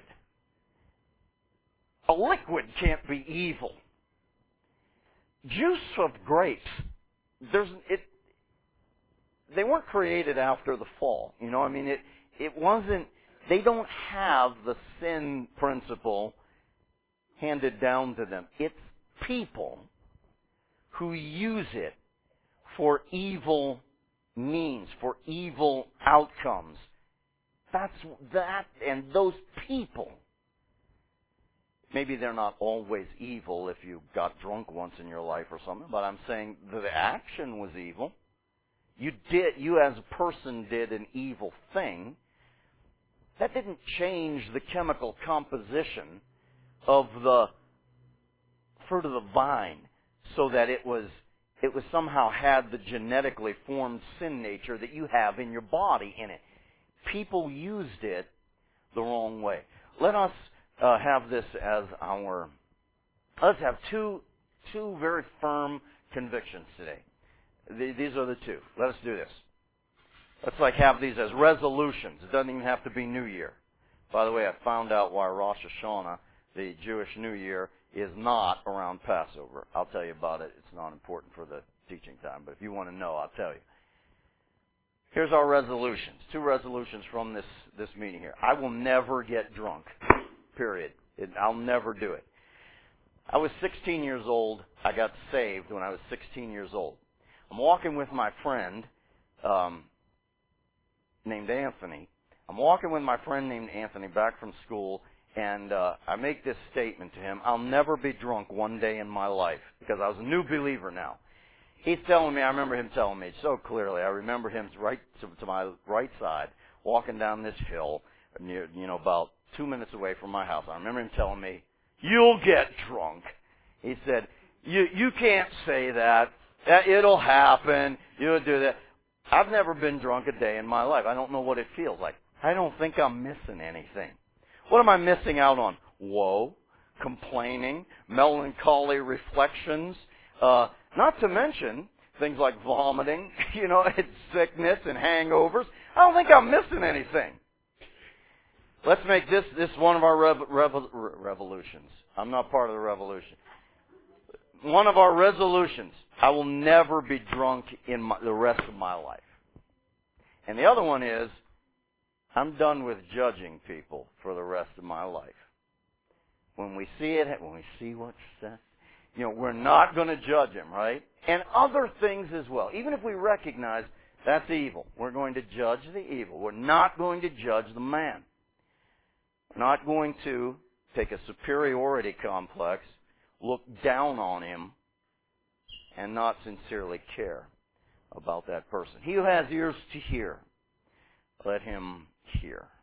A liquid can't be evil. Juice of grapes, there's it. They weren't created after the fall. You know, I mean, it it wasn't. They don't have the sin principle handed down to them. It's people who use it for evil means, for evil outcomes. That's that, and those people. Maybe they're not always evil if you got drunk once in your life or something, but I'm saying the action was evil. You did, you as a person did an evil thing. That didn't change the chemical composition of the fruit of the vine so that it was it was somehow had the genetically formed sin nature that you have in your body in it. People used it the wrong way. Let us uh, have this as our, let's have two, two very firm convictions today. These are the two. Let us do this. Let's like have these as resolutions. It doesn't even have to be New Year. By the way, I found out why Rosh Hashanah the Jewish New Year is not around Passover. I'll tell you about it. It's not important for the teaching time, but if you want to know, I'll tell you. Here's our resolutions. Two resolutions from this, this meeting here. I will never get drunk, period. It, I'll never do it. I was sixteen years old. I got saved when I was sixteen years old. I'm walking with my friend um, named Anthony. I'm walking with my friend named Anthony back from school, and uh, I make this statement to him: I'll never be drunk one day in my life, because I was a new believer now. He's telling me, I remember him telling me so clearly. I remember him right to, to my right side, walking down this hill, near, you know, about two minutes away from my house. I remember him telling me, "You'll get drunk." He said, "You you can't say that. That it'll happen. You'll do that." I've never been drunk a day in my life. I don't know what it feels like. I don't think I'm missing anything. What am I missing out on? Woe, complaining, melancholy reflections, uh, not to mention things like vomiting, you know, and sickness and hangovers. I don't think I'm missing anything. Let's make this this one of our rev, rev, revolutions. I'm not part of the revolution. One of our resolutions: I will never be drunk in my, the rest of my life. And the other one is, I'm done with judging people for the rest of my life. When we see it, when we see what's said, you know, we're not going to judge him, right? And other things as well. Even if we recognize that's evil, we're going to judge the evil. We're not going to judge the man. We're not going to take a superiority complex, look down on him, and not sincerely care about that person. He who has ears to hear, let him hear.